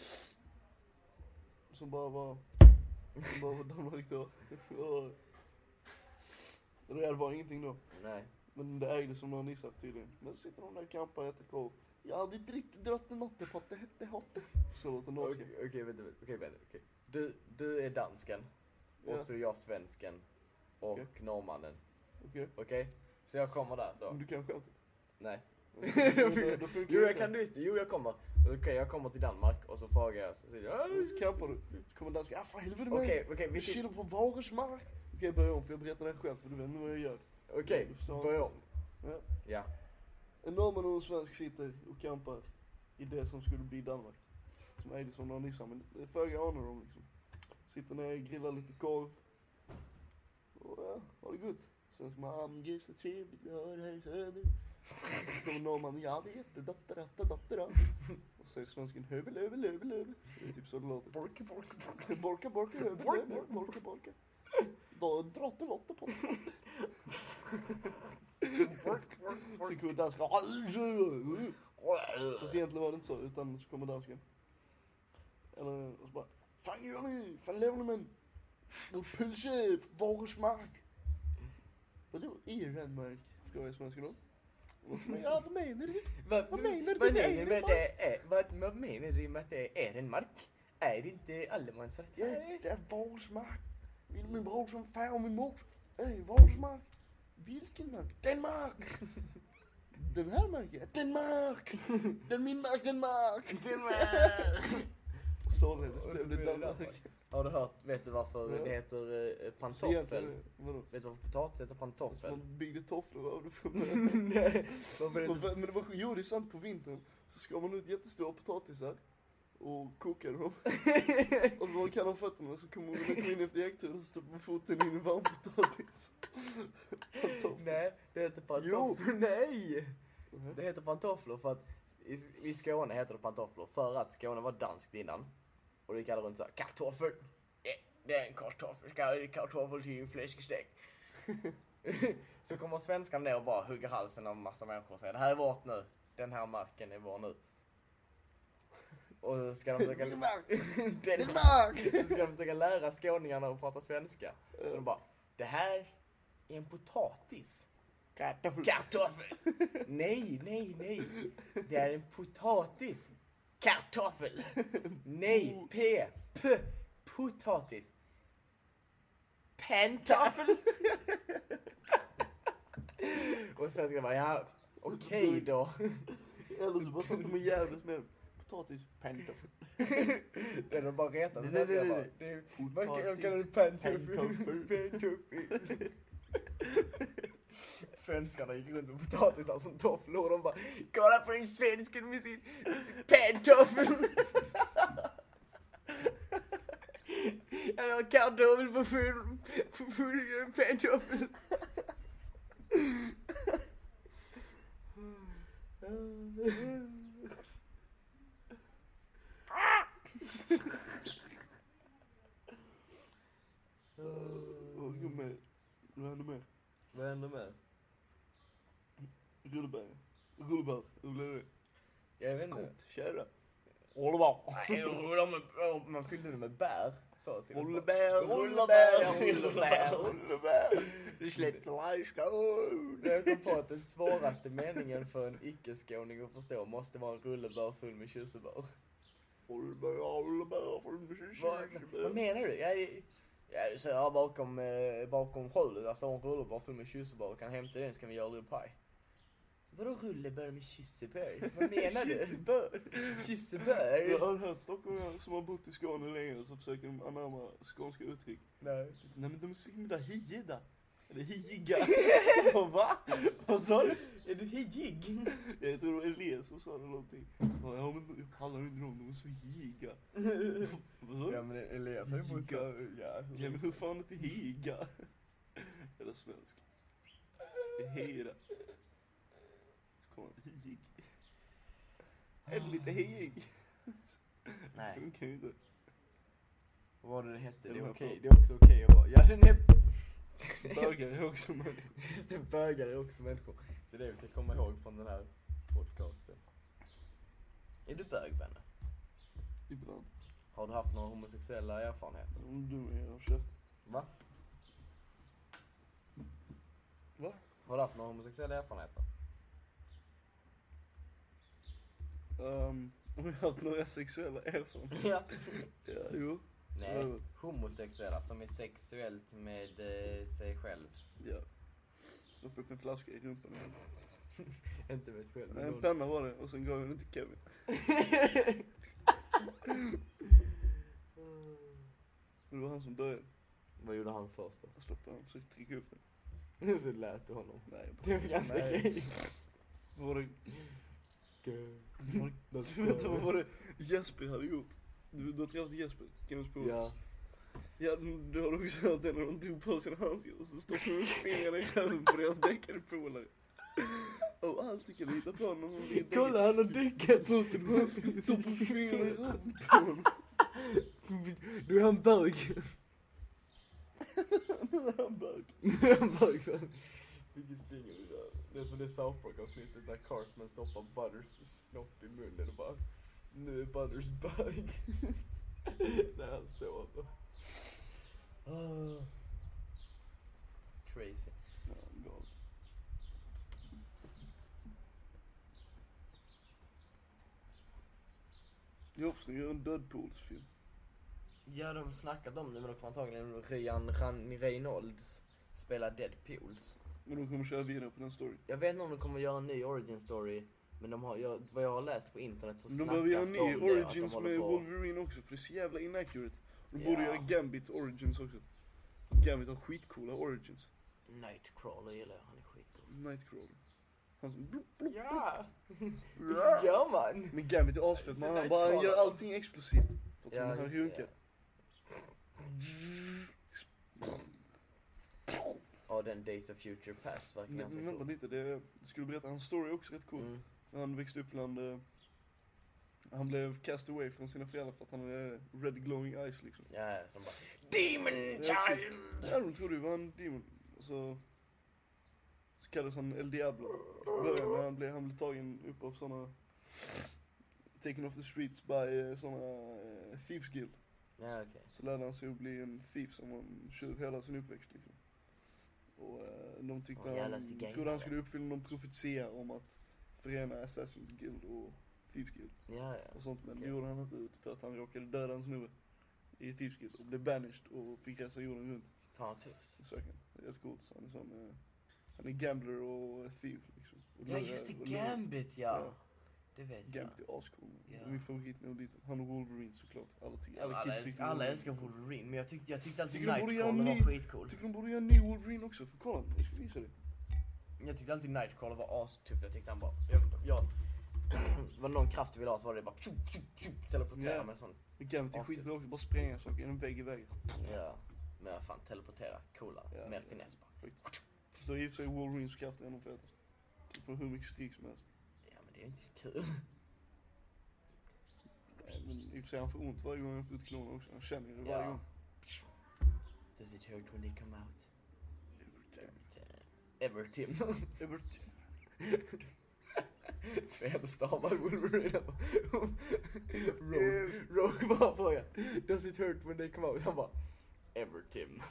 Som bara var, som bara var Danmark då. Och det var ingenting då. Nej. Men det ägde som några nissar tydligen. Men så sitter de där och kampar och äter korv. Jag hade drickit drotten nottepotte, hette hotte. Så låter norska. Okej, okej, vänta, okej, vänta, okej. Du, du är dansken. Och Ja. så är jag svensken. Och Okej. norrmannen. Okej. Okej? Så jag kommer där då. Men du kan skämta. Nej. Då, då funkar Jo, det jag inte. kan du visst. Jo, jag kommer. Okej, jag kommer till Danmark och så frågar jag. Så säger jag, Så kampar du. Så kommer danska. Ja, för helvete med. okej, okej, vi Vi chillar på Vares mark. Okej, börja om för jag berättar det här själv för du vet nu vad jag gör. Okej, Du förstår börja inte. om. Ja. Ja. En norrman och en svensk sitter och kampar i det som skulle bli Danmark. Som ägde som några nissar, men det är föga anar de liksom. Sitter ner, grillar lite korv. Och ja, har det gott. Sen så man, ah men gud så trevligt vi har här i söder. Så kommer norrmannen, ja det är jättedotter, dotter, dotter, dotter. Och så säger svensken, hövel, hövel, hövel, hövel. Det är typ så det låter. Borka, borka, borka. Borka, borka, hövel, hövel, borka, borka. Då drotte lotte på det. Så kommer dansken. Fast egentligen var det inte så, utan så kommer dansken. Eller, och så bara. Fan gör ni? Fan lever ni men? Någon pölse på Vares mark. Vadå? Er Danmark? Frågar jag svensken om. Ja, vad menar du? Vad, Vad menar du? Vad Det är menar du en med att det är, vad, vad menar du med att det är en mark? Är det inte allemansrätt? Ja, det är Vares mark. Min, min bror som far och min mor. Hey, Vares mark. Vilken mark? Den mark! Den här marken? Den mark! Den min mark, den mark! Den mark! Och således blev det Danmark. Har du hört, vet du varför Ja. det heter eh, Så pantoffel? egentligen, vadå? Vet du varför potatis heter pantoffel? Man byggde tofflor av det från början. Nej, varför Men är det men det var, jo det är sant, på vintern så skar man ut jättestora potatisar och kokade dem. Och så man kan ha fötterna så kommer man komma in efter jäkturen och så stoppar man foten in i varm potatis. Nej, det heter pantofflor. Nej! Det heter pantofflor för att i, i Skåne heter det pantofflor för att Skåne var danskt innan. Och det kallade runt så här, kartoffel. Ja, det är en kartoffel. Ska jag kartoffel till en fläskstek? Så kommer svenskan ner och bara hugger halsen av en massa människor och säger, det här är vårt nu. Den här marken är vår nu. Och så ska de försöka... Din mark! Den Din mark! Så ska de försöka lära skåningarna att prata svenska. Så de bara, det här är en potatis. Kartoffel. Kartoffel! Nej, nej, nej. Det är en potatis. Kartoffel! Nej, P. P. Potatis. Pantoffel! Och svenskarna bara, ja, okej okay då. Eller så bara satt de och jävlas med potatis. Pantoffel. Det är de bara retar. Nej, nej, nej, nej. Det är, Potatis. vad ska de kalla det? Pantoffel. Pantoffel. Pantoffel. Svenskarna gick runt med potatisar som tofflor och de bara, kolla på en svensken med sin, med sin pantoffel. Han har kartoffel på full, på full pantoffel. Och gå med. Vad händer med? Vad händer med? Rullebär. Rullebär. Hur blir det? Jag vet inte. Skott. Kära. Rullebär. Nej, rullar med, man fyllde det med bär förr till. Rullebär. Rullebär. Rullebär. Rullebär. Du släppte lajska. Jag kom på att den svåraste meningen för en icke-skåning att förstå måste vara en rullebär full med kirsebär. Rullebär. Rullebär. Full med Vad, kirsebär. vad menar du? Jag, jag så här bakom, eh, bakom skjulet, där står en rullebär full med kirsebär. Kan hämta den så kan vi göra rullpaj. Vadå rullebär med kirsebär? Vad menar du? Kirsebär. Kirsebär? Jag har hört stockholmare som har bott i Skåne länge så försöker de anamma skånska uttryck. Nej. Nej men de är så himla hijida. Eller hijiga. Va? Vad sa du? Är du hijig? Jag tror det var Elias som sa det någonting. Ja men jag pallar inte dem, de är så hijiga. Vad sa du? Ja men Elias har ju bott Hijiga. så, ja. Ja men hur fan är det hijiga? Eller svensk. Det är hejda. Så kommer han, hijig. Är det lite hijig? Nej. Det funkar ju inte. Vad var det det hette? Det Den är här okej. på- Det är också okej att vara. Ja den är... Bögar är också människor. Just det, bögar är också människor. Det är det vi ska komma ihåg från den här podcasten. Är du bög, Benne? Ibland. Har du haft några homosexuella erfarenheter? Om du är och kött. Va? Va? Har du haft några homosexuella erfarenheter? Um, om jag har haft några sexuella erfarenheter? Ja. Ja, jo. Nej, Ja. homosexuella som är sexuellt med eh, sig själv. Ja. Stoppa upp en flaska i rumpan. Inte med sig själv. Nej, men en penna var det och sen gav jag den till Kevin. Det var han som började. Vad gjorde han först då? Jag stoppade han och försökte trycka upp den. Så lät du honom. Nej, Det var ganska Nej. gay. Vad var det? Gay. Du vet vad var det Jesper hade gjort? Du, du har träffat Jesper, Kevins polare. Ja. Ja, du har också hört det när de tog på sina handskar och så stoppade de fingrarna i röven på deras däckade polare. Och allt du kan hitta på när de blir Kolla, han har däckat. däckade. Stoppade fingrarna i röven på honom. Du är en bög. Han bög. Du är en bög. Vilket finger du gör. Det är som det South Park-avsnittet där Cartman stoppar Butters snopp i munnen och bara, nu är Butters bög. När han sover. Ah. Crazy. Ja, galet. Jag hoppas de gör en Deadpools-film. Ja, de snackat om det, men då kan antagligen Ryan Ran- Reynolds spela Deadpools. Men de kommer köra vidare på den story. Jag vet inte om de kommer göra en ny origin story. Men de har, jag, vad jag har läst på internet så De snackas behöver göra en det ny om det, att de Origins håller med på- Wolverine också, för det är så jävla inaccurate. De Ja. borde göra Gambit Origins också. Gambit har skitcoola Origins. Nightcrawler gillar jag, han är skitcool. Nightcrawler. Han som blup, blup, Ja! blup. Visst gör man! Men Gambit är asfett, Så man han Nightcrawler. bara gör allting explosivt. För att Ja, han just hunkar. Ja, den Days of Future Past verkar Men ganska men vänta cool. lite, det, det skulle berätta, hans story är också rätt cool. Mm. Han växte upp bland, eh, han blev cast away från sina föräldrar för att han hade red glowing eyes liksom. Ja, ja, de bara Demon Ja, precis. Child! Ja, de trodde det var en demon. Så, så kallades han El Diablo. I början när han blev, han blev tagen upp av såna, taken off the streets by uh, såna uh, thieves guild. Ja, okej. Så lärde han sig att bli en thief som en tjuv hela sin uppväxt liksom. Och uh, de tyckte Åh, jävla han, zigeunare. trodde han skulle uppfylla någon profetia om att förena Assassin's Guild och Thieves Guild Ja, ja. och sånt, men Okej. det gjorde han inte ut för att han råkade döda en snubbe i Thieves Guild och blev banished och fick resa jorden runt Fan vad tufft. i söken. Det är rätt coolt, så han är sån, uh, han är gambler och thief liksom. Och Ja, lurar- just det, och lurar. Gambit, ja. Ja. Det vet jag. Gambit är ascool. Ja. Min favorit nog lite. Han och Wolverine såklart. Alla, ty- Alla, alla alla, kids älskar, tycker alla Wolverine. älskar Wolverine, men jag tyckte, jag tyckte alltid Tycker de borde göra Nightcrawler en var ny- skitcool. Tycker de borde göra en ny Wolverine också, för kolla, jag ska visa dig. Jag tyckte alltid Nightcrawler var astuff. Jag tyckte han bara, jag, jag var någon kraft du ville ha så var det bara tjup, tjup, tjup, teleportera Ja. med sån. Men Gambit är Ascool. skitbra också, bara spränga saker, en vägg i väggen. Ja, men jag fan teleportera, coola, Ja, mer ja. finess bara. Faktiskt. Förstår i och för sig Wolverines krafter är nog fetast. Du får hur mycket stryk som helst. Ja, men det är ju inte så kul. Nej, men i och för sig han får ont varje gång han får ut kloner också. Han känner ju det varje Ja. gång. Does it hurt when they come out? Every Ever Tim. Every time. Felstavar Wolverine. Rogue, Rogue bara frågar. Does it hurt when they come out? Han bara, Ever Tim.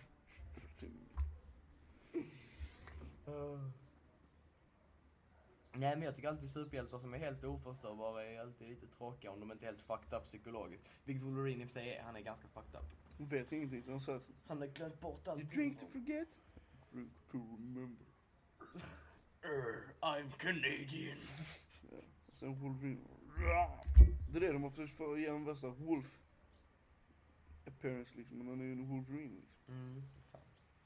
Nej, men jag tycker alltid superhjältar som är helt oförstörbara är alltid lite tråkiga om de inte är helt fucked up psykologiskt. Vilket Wolverine i och för sig är, han är ganska fucked up. Hon vet ingenting så han säger så. Han har glömt bort allt. You drink to forget. Drink to remember. Urgh, I'm Canadian. Ja. Och sen Wolverine. Det är det de har försökt få igenom värsta Wolf appearance liksom. Men han är ju en Wolverine liksom. Mm, fan.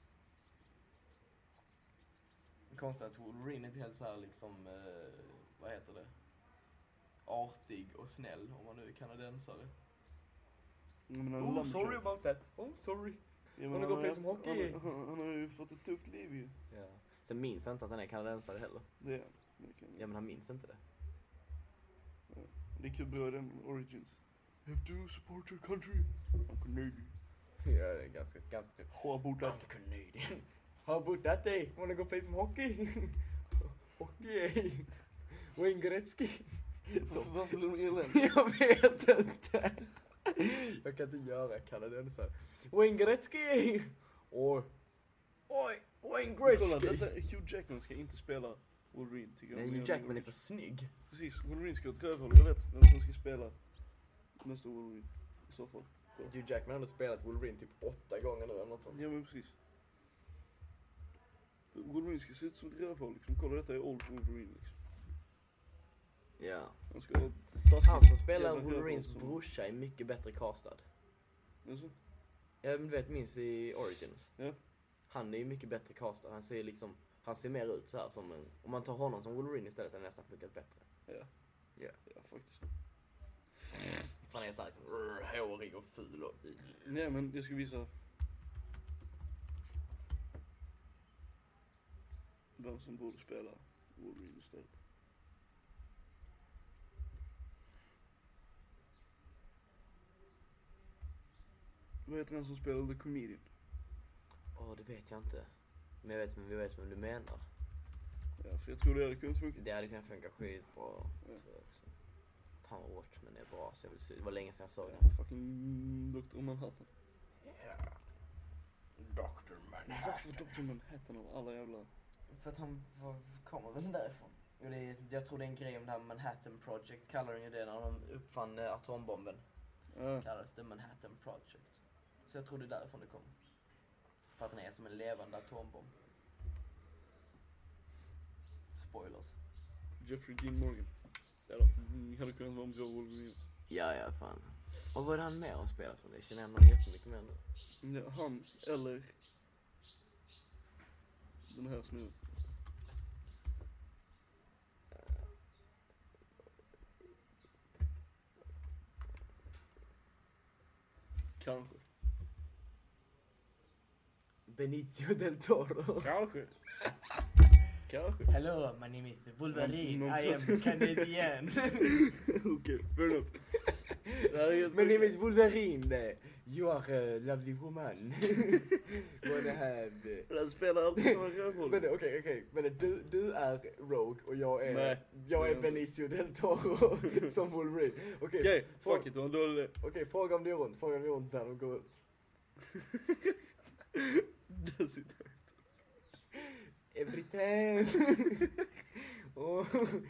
Konstigt att Wolverine inte helt så här liksom, eh, vad heter det? Artig och snäll om man nu är kanadensare. Jag menar, Oh, Lumberjack. sorry about that. Oh, sorry. Ja, men Wanna han go har play haft- some hockey? Han, han, han har ju fått ett tufft liv ju. Ja. Sen minns han inte att han är kanadensare heller. Det är han. Det kan- Ja, men han minns inte det. Det är kul bra i den Origins. You have to support your country. I'm Canadian. Ja, det är ganska, ganska typ. How about that? I'm Canadian. How about that day? Wanna go play some hockey? Hockey. Wayne Gretzky. Varför, varför blir de eländiga? Jag vet inte. Jag kan inte göra kanadensare. Wayne Gretzky. Oj. Oj. Wayne Kolla, Gretzky. detta, Hugh Jackman ska inte spela Wolverine tycker jag. Nej, Hugh Jackman är för snygg. Precis, Wolverine ska ha ett rövhål. Jag vet vem som ska spela nästa Wolverine i så fall. Så. Hugh Jackman har ändå spelat Wolverine typ åtta gånger nu eller något sånt. Ja men precis. Wolverine ska se ut som ett rövhål liksom. Kolla, detta är old Wolverine liksom. Ja. Han ska ha Han som spelar jävla Wolverines rövhål som- brorsa är mycket bättre castad. Alltså, Jag vet, minns i Origins. ja. Han är ju mycket bättre castad. Han ser liksom, han ser mer ut så här som en, om man tar honom som Wolverine istället hade det nästan funkat bättre. Ja. Ja. Ja, faktiskt. Han är såhär liksom, rrr, hårig och ful och... Nej men jag ska visa vem som borde spela Wolverine istället. Vad heter han som spelar The Comedian? Åh, oh, det vet jag inte. Men jag vet, men vi vet vem du menar. Ja, för jag tror det hade kunnat funka. Det hade kunnat funka skitbra. Ja. tror jag också. Fan vad Watchmen är bra, så jag vill se. Det var länge sedan jag såg den. Ja, fucking doktor Manhattan. Yeah. doktor Manhattan. Varför doktor Manhattan av alla jävla... För att han var, kommer väl därifrån. Och det är, jag tror det är en grej om det här Manhattan Project, kallar de ju det när de uppfann eh, atombomben. Ja, Kallades det Manhattan Project. Så jag tror det är därifrån det kommer. För att den är som en levande atombomb. spoilers. Jeffrey Dean Morgan. Eller, mm, hade kunnat vara om Joe Wolverine. Ja, ja, fan. Och vad är han med och spelat från det? Känner jag någon jättemycket mer nu? Ja, han eller den här snubben. Kanske. Benicio del Toro. Kanske. Kanske. Hello, my name is Wolverine. Någon- någon I am Canadian. Okej, fair enough. Det här är helt My name is Wolverine. You are a lovely woman. Wanna have... Den spelar alltid samma rövhål. Men okej, okej. Men du, du är Rogue och jag är... Nej, jag det är är jag Benicio del Toro som Wolverine. Okej, Okej, frå- fuck it, det var en dålig idé. okej, fråga om det är runt. Fråga om det är runt när de går ut. Does it hurt? Every time. och,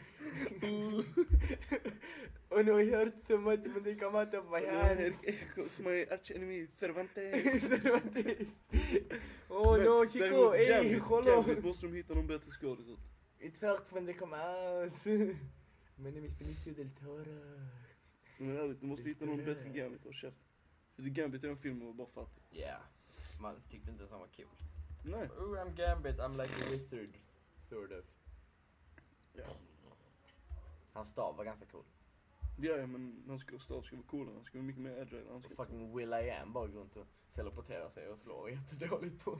och nu har jag hört så mycket men det kommer inte på my hands. My arch enemy, Cervantes. Cervantes. Oh no, Chico, Däremot ey, Gambit, kolla. Gambit måste de hitta någon bättre skådis åt. It hurt when they come out. My name is Benicio del Toro. Men ärligt, du måste hitta någon bättre Gambit och käft. För det Gambit är en film och var bara fattig. Ja, yeah. Man tyckte inte att han var kul. Nej. Oh, I'm Gambit, I'm like a wizard. Sort of. Ja. Hans stav var ganska cool. Ja, ja, men hans stav ska vara coolare, han ska vara mycket mer agile. Han ska Fucking Will I Am bara går runt och teleporterar sig och slår jättedåligt på.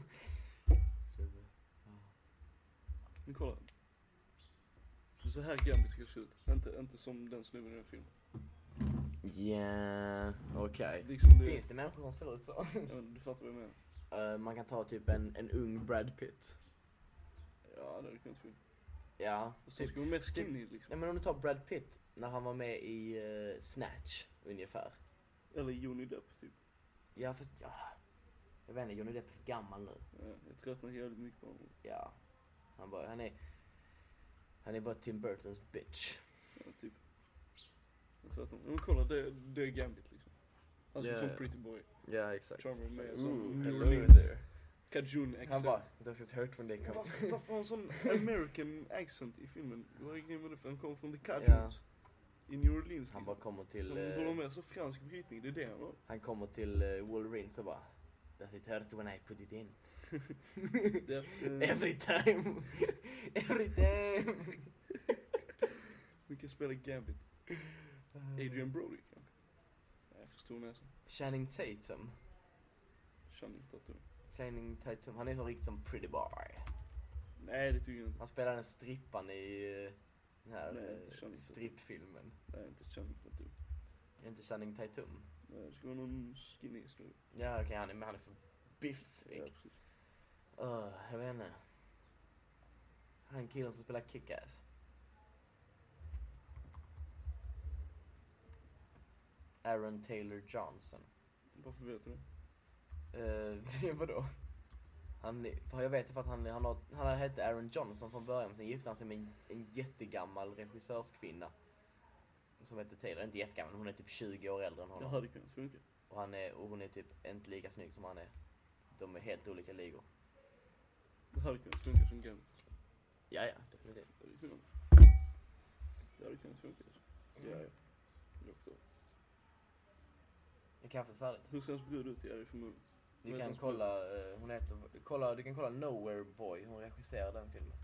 Men kolla. Så här Gambit ska se ut. Inte, inte som den snubben i den filmen. Ja, yeah, okej. Okay. Liksom det, Finns det människor som ser ut så? ja, men du fattar vad jag menar. Uh, man kan ta typ en, en ung Brad Pitt. Ja, det är kunnat film. Ja. Och så ska vara mer skinny liksom. Nej, men om du tar Brad Pitt när han var med i uh, Snatch ungefär. Eller Johnny Depp typ. Ja, fast ja. Jag vet inte, Johnny Depp är för gammal nu. Ja, jag tröttnar jävligt mycket på honom. Ja. Han bara, han är han är bara Tim Burtons bitch. Ja, typ. Jag tröttnar. Men kolla, det, det är Gambit liksom. Alltså Ja, som ja. Pretty Boy. Ja, exakt. Charmer med Ooh, som hello New Orleans. there. Cajun accent. Han bara, does it hurt when they come? Varför, varför har han sån American accent i filmen? Vad är grejen med det? För han kommer från the Cajuns. Ja. I New Orleans. Han bara kommer till Han uh, borde ha med så fransk brytning, det är det han har. han kommer till uh, Wolverine så bara, does it hurt when I put it in? Det, eh, Every time. Every time. Vi kan spela Gambit. Adrian Brody kanske. Nej, jag förstår nästan. Channing Tatum. Channing Tatum. Channing Tatum, han är så riktigt som Pretty Boy. Nej, det tycker jag inte. Han spelar den strippan i uh, den här Nej, uh, inte Channing Tatum. strippfilmen. Nej, inte Channing Tatum. Är inte Channing Tatum? Nej, det ska vara någon skinny snubbe. Ja, okej, han är, men han är för biffig. Ja, precis. Uh, jag vet inte. Han killen som spelar Kick-Ass. Aaron Taylor Johnson. Varför vet du det? Uh, vadå? Han, för jag vet för att han, han, har, han hette Aaron Johnson från början, men sen gifte han sig med en, en jättegammal regissörskvinna som heter Taylor. Inte jättegammal, hon är typ tjugo år äldre än Det honom. hade kunnat funka. Och, han är, och hon är typ inte lika snygg som han är. De är helt olika ligor. Det hade kunnat funka som Gambit. Ja, ja, definitivt. Det hade kunnat. Det hade kunnat funka. Ja, ja. Lågt av. Är kaffet färdigt? Hur ser hans brud ut i Ari förmodligen? Du Vad heter kan hans kolla, uh, hon heter, kolla, du kan kolla Nowhere Boy, hon regisserar den filmen.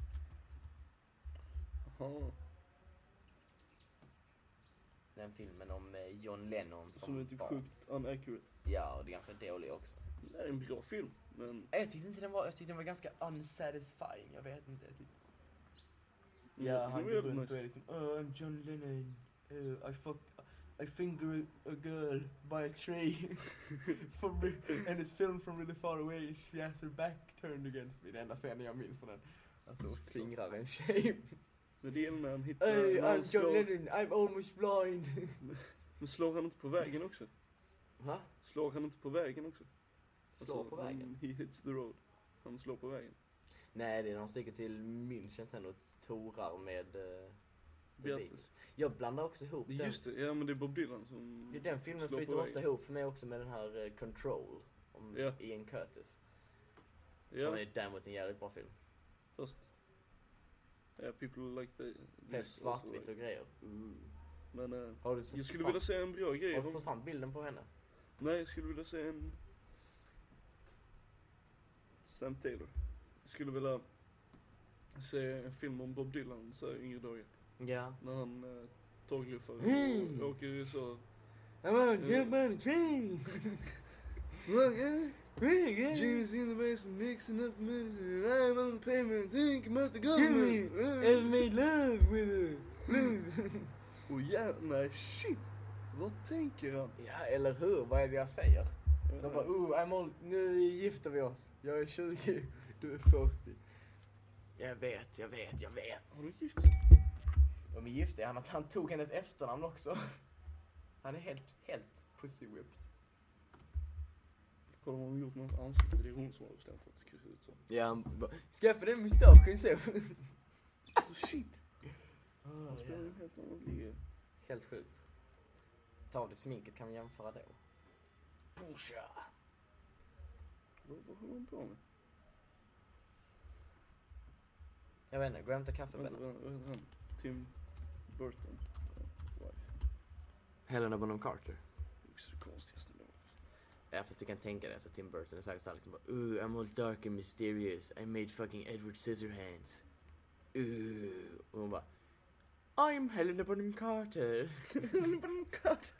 Jaha. Den filmen om uh, John Lennon som, Som är typ barn. sjukt unaccurate. Ja, och det är ganska dålig också. Det är en bra film, men... Jag tyckte inte den var, jag tyckte den var ganska unsatisfying, jag vet inte. Jag tyckte... Jag Ja, tycker han det går var runt nice. och är liksom, oh I'm John Lennon, oh, I fuck, I finger a girl by a tree from, and it's filmed from really far away, she has her back turned against me. Det enda scenen jag minns från den. Alltså fingrar en tjej. Men det är när han hittar... Hey, när han I'm slår, John Lennon, I'm almost blind. Men slår han inte på vägen också? Va? Slår han inte på vägen också? Slår Alltså, på vägen? Han, he hits the road. Han slår på vägen. Nej, det är när de sticker till München sen och torar med uh, The Beatles. Beatles. Jag blandar också ihop den. Just det, ja men det är Bob Dylan som... Det är den filmen slår flyter på ofta vägen. ihop för mig också med den här uh, Control om Ja. Ian Curtis. Ja, Som är däremot en jävligt bra film. fast... Ja, people like the... Helt svartvitt och grejer. Mm. Men uh, Har du jag skulle vilja se en bra grej. Har du fått fram bilden på henne? Nej, jag skulle vilja se en... Sam Taylor. Jag skulle vilja se en film om Bob Dylan så här yngre dagar. Ja. När han uh, tågluffar Mm. och åker så... I'm on jump on a train. Look guys, Jimmy's in the basement mixing up the medicine and I'm on the pavement thinking about the government. I've made love with her. Och ja, nej shit. Vad tänker han? Ja, eller hur? Vad är det jag säger? De bara, oh, I'm all, nu gifter vi oss. Jag är tjugo, du är fyrtio. Jag vet, jag vet, jag vet. Har du gift sig? De är gifta, han, han tog hennes efternamn också. Han är helt, helt pussy whipped. Kolla om hon gjort något ansikte, det är hon som har bestämt att det ska se ut så. Ja, han bara, skaffa den mustaschen så. Alltså shit. Oh, Han spelar en helt annan liga. helt sjukt. Ta av det sminket kan vi jämföra då. Pusha. Vad, vad håller han på med? Jag vet inte, gå och hämta kaffe, Vänta, Benna. vad heter han? Tim Burton. Wife. Helena Bonham Carter. Det är också det konstigaste då. Ja, fast du kan tänka det så Tim Burton är säkert såhär liksom bara, ooh, I'm all dark and mysterious. I made fucking Edward Scissorhands. Ooh. Och hon bara, I'm Helena Bonham Carter. Helena Bonham Carter.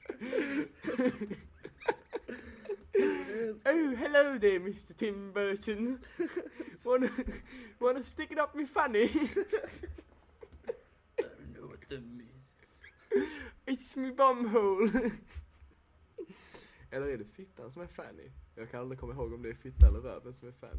Oh, hello there, Mister Tim Burton. wanna, wanna stick it up me funny? I don't know what that means. It's me bumhole. Eller är det fittan som är Fanny? Jag kan aldrig komma ihåg om det är fitta eller röven som är Fanny.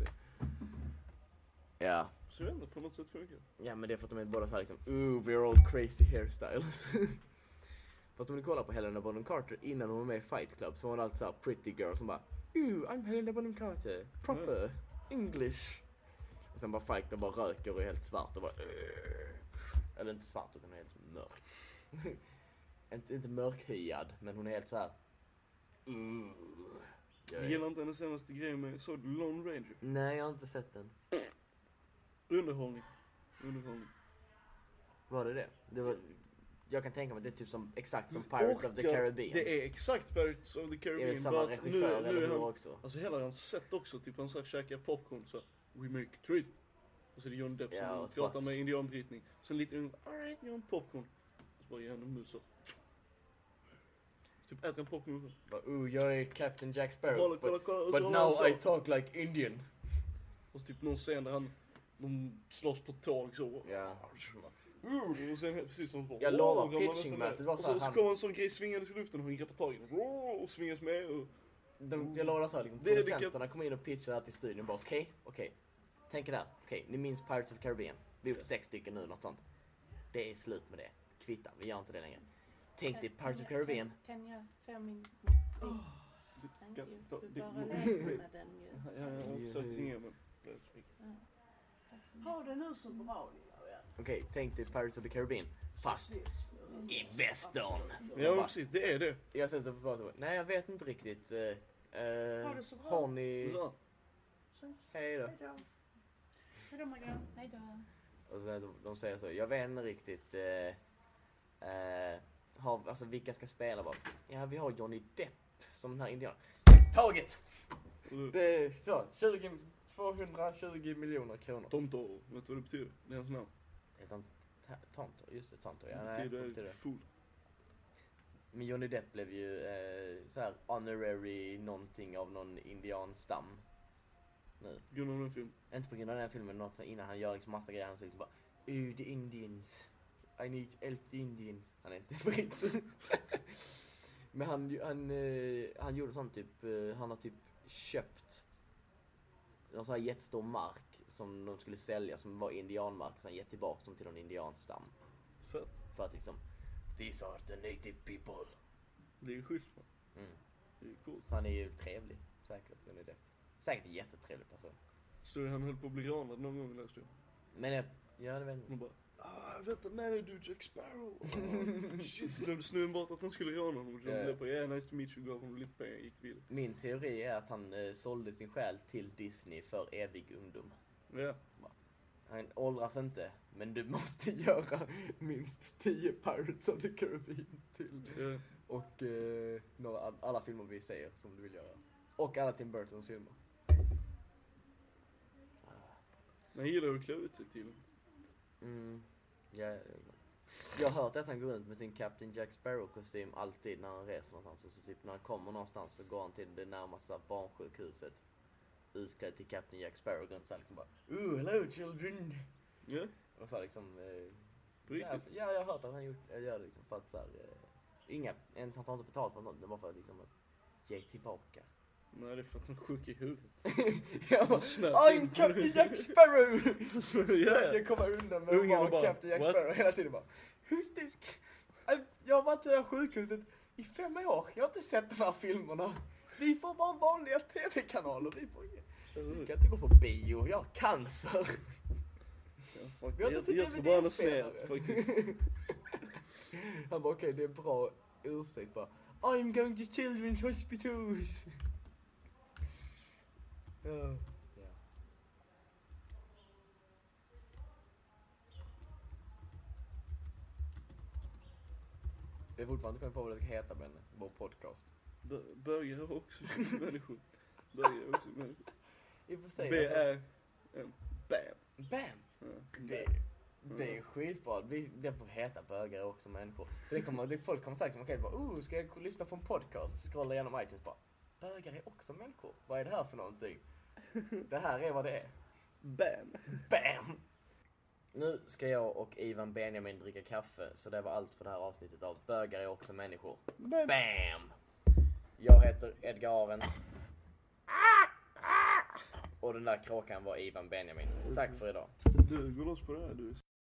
Ja. Så det ändå på något sätt funkar. Ja, men det är för att de är båda såhär liksom, ooh, we're all crazy hairstyles. Fast om du kollar på Helena Bonham Carter innan hon var med i Fight Club så var hon alltid såhär pretty girl som bara, ooh, I'm Helena Bonham Carter. Proper. Mm. English. Och sen bara Fight Club bara röker och är helt svart och bara, uh. Eller inte svart utan helt mörk. inte, inte mörkhyad, men hon är helt såhär, ooh. Jag Jag gillar inte hennes senaste grej med, såg du Lone Ranger? Nej, jag har inte sett den. Underhållning. Underhållning. Var det det? Det var... Jag kan tänka mig att det är typ som, exakt som Pirates of the Caribbean. Det är exakt Pirates of the Caribbean. Är det samma bara att regissör nu, eller nu är hur han, också? alltså hela hans sätt också, typ han så här käkar popcorn så we make trade. Och så är det John Depp Ja, som och så pratar bara- med indianbrytning. Sen lite ung, alright, jag har en popcorn. Och så bara ger han en mus så. Typ äter en popcorn. Bara, ooh, jag är Captain Jack Sparrow. Kolla, kolla, but kolla. Och så but håller han now så. I talk like Indian. Och så typ någon scen där han, de slåss på tåg så. Ja. Uh, och sen helt precis som bara, Jag lovar, "Åh, gamla pitching nästan mötet där." var och så här, så, så han- kommer en sån grej svingandes i luften och han greppar tag i den. "Åh", och svingas med och De, jag lovar så här, liksom, Det är det producenterna kom in och pitchade här till studion och bara, okej, okej. Tänk er där, okej, ni minns Pirates of the Caribbean. Vi har gjort sex stycken nu, något sånt. Det är slut med det. Kvittar, vi gör inte det längre. Tänk dig Pirates of the Caribbean. Kan jag få min mobil? Thank you. Kan- Du det- bara mo- leker med den ju. Ja, jag har försökt ringa men Ha det nu så bra, lilla vän. Okej, tänk dig Pirates of the Caribbean. Fast i västern. Ja men precis, det är det. Jag sen så bara så, nej jag vet inte riktigt. Uh, uh, det så bra. har ni... Så. Så, Hej då. hej då. Hej då, Maggan. Hej då. Och så de, de säger så, jag vet inte riktigt. Uh, uh, har, alltså vilka ska spela bara? Ja, vi har Johnny Depp som den här indianen. Taget! Och du, Det är så, tjugo, tvåhundratjugo miljoner kronor. Tonto, vet du vad det betyder? Det är hans namn. Det är tant- ta- Tonto, just det, Tonto. Ja, Det nej, betyder inte det. full. Men Johnny Depp blev ju eh, så här honorary någonting av någon indianstam nu. Grund av den film. Inte på grund av den här filmen, något innan han gör liksom massa grejer. Han säger liksom bara, oh, the Indians. I need help the Indians. Han är inte britt. Men han, han, eh, han gjorde sånt typ, eh, han har typ köpt någon sån här jättestor mark som de skulle sälja som var indianmark. Så han gett tillbaka dem till någon indianstam. Fett. För att liksom, these are the native people. Det är schysst man. Mm. Det är coolt. Han är ju trevlig, säkert, Johnny Depp. Säkert en jättetrevlig person. Så han höll på att bli ranad någon gång läste jag. Men jag, ja det vet jag Man inte. bara, ah vänta, nej du Jack Sparrow. Oh, shit, så blev det snurren bort att han skulle råna honom. Och de Ja. blev på, yeah nice to meet you, gav honom lite pengar, gick vidare. Min teori är att han eh, sålde sin själ till Disney för evig ungdom. Ja. Han åldras inte, men du måste göra minst tio Pirates of the Caribbean till. Ja. Och eh, några, alla filmer vi säger som du vill göra. Och alla Tim Burtons filmer. Man gillar att klä ut sig till. Mm. Ja, jag har hört att han går runt med sin Captain Jack Sparrow-kostym alltid när han reser någonstans. Och så typ när han kommer någonstans så går han till det närmaste barnsjukhuset. Utklädd till Captain Jack Sparrow. Och så liksom bara, ooh, hello children. Ja, Och så liksom... Eh, på riktigt. ja, jag har hört att han gjort, jag gör det liksom för att så här, eh, inga, en, han tar inte betalt för något, det var för att liksom att ge tillbaka. Nej, det är för att han är sjuk i huvudet. Ja, Snabbt I'm in. Captain Jack Sparrow! Så, Jag ja. ska komma undan med Ungen att vara bara, Captain Jack what? Sparrow hela tiden bara. Who's this? I- Jag har varit på det här sjukhuset i fem år, jag har inte sett de här filmerna. Vi får bara vanliga tv-kanaler, vi får inget. Vi kan inte gå på bio, jag har cancer. Ja, Vi har jag, inte jag tror bara han har snett D V D-spelare. faktiskt. Han bara okej, det är bra ursäkt bara. I'm going to children's hospitals. Ja. Ja. Det är fortfarande inte på vad det ska heta, men vår podcast. Bö- Bögar är också människor. Bögar är också människor. I och för sig, B alltså, är en bam. bam! Ja, Det, det är skitbra. Vi, det får heta bögar också människor. För det kommer, det, folk kommer säkert som okej, bara, oh, ska jag lyssna på en podcast? Scrolla igenom iTunes bara. Bögar är också människor. Vad är det här för någonting? Det här är vad det är. Bam. Bam! Nu ska jag och Ivan Benjamin dricka kaffe, så det var allt för det här avsnittet av Bögar är också människor. Bam. Bam! Jag heter Edgar Arendt. Och den där kråkan var Ivan Benjamin. Tack för idag. Du, gå loss på det här du.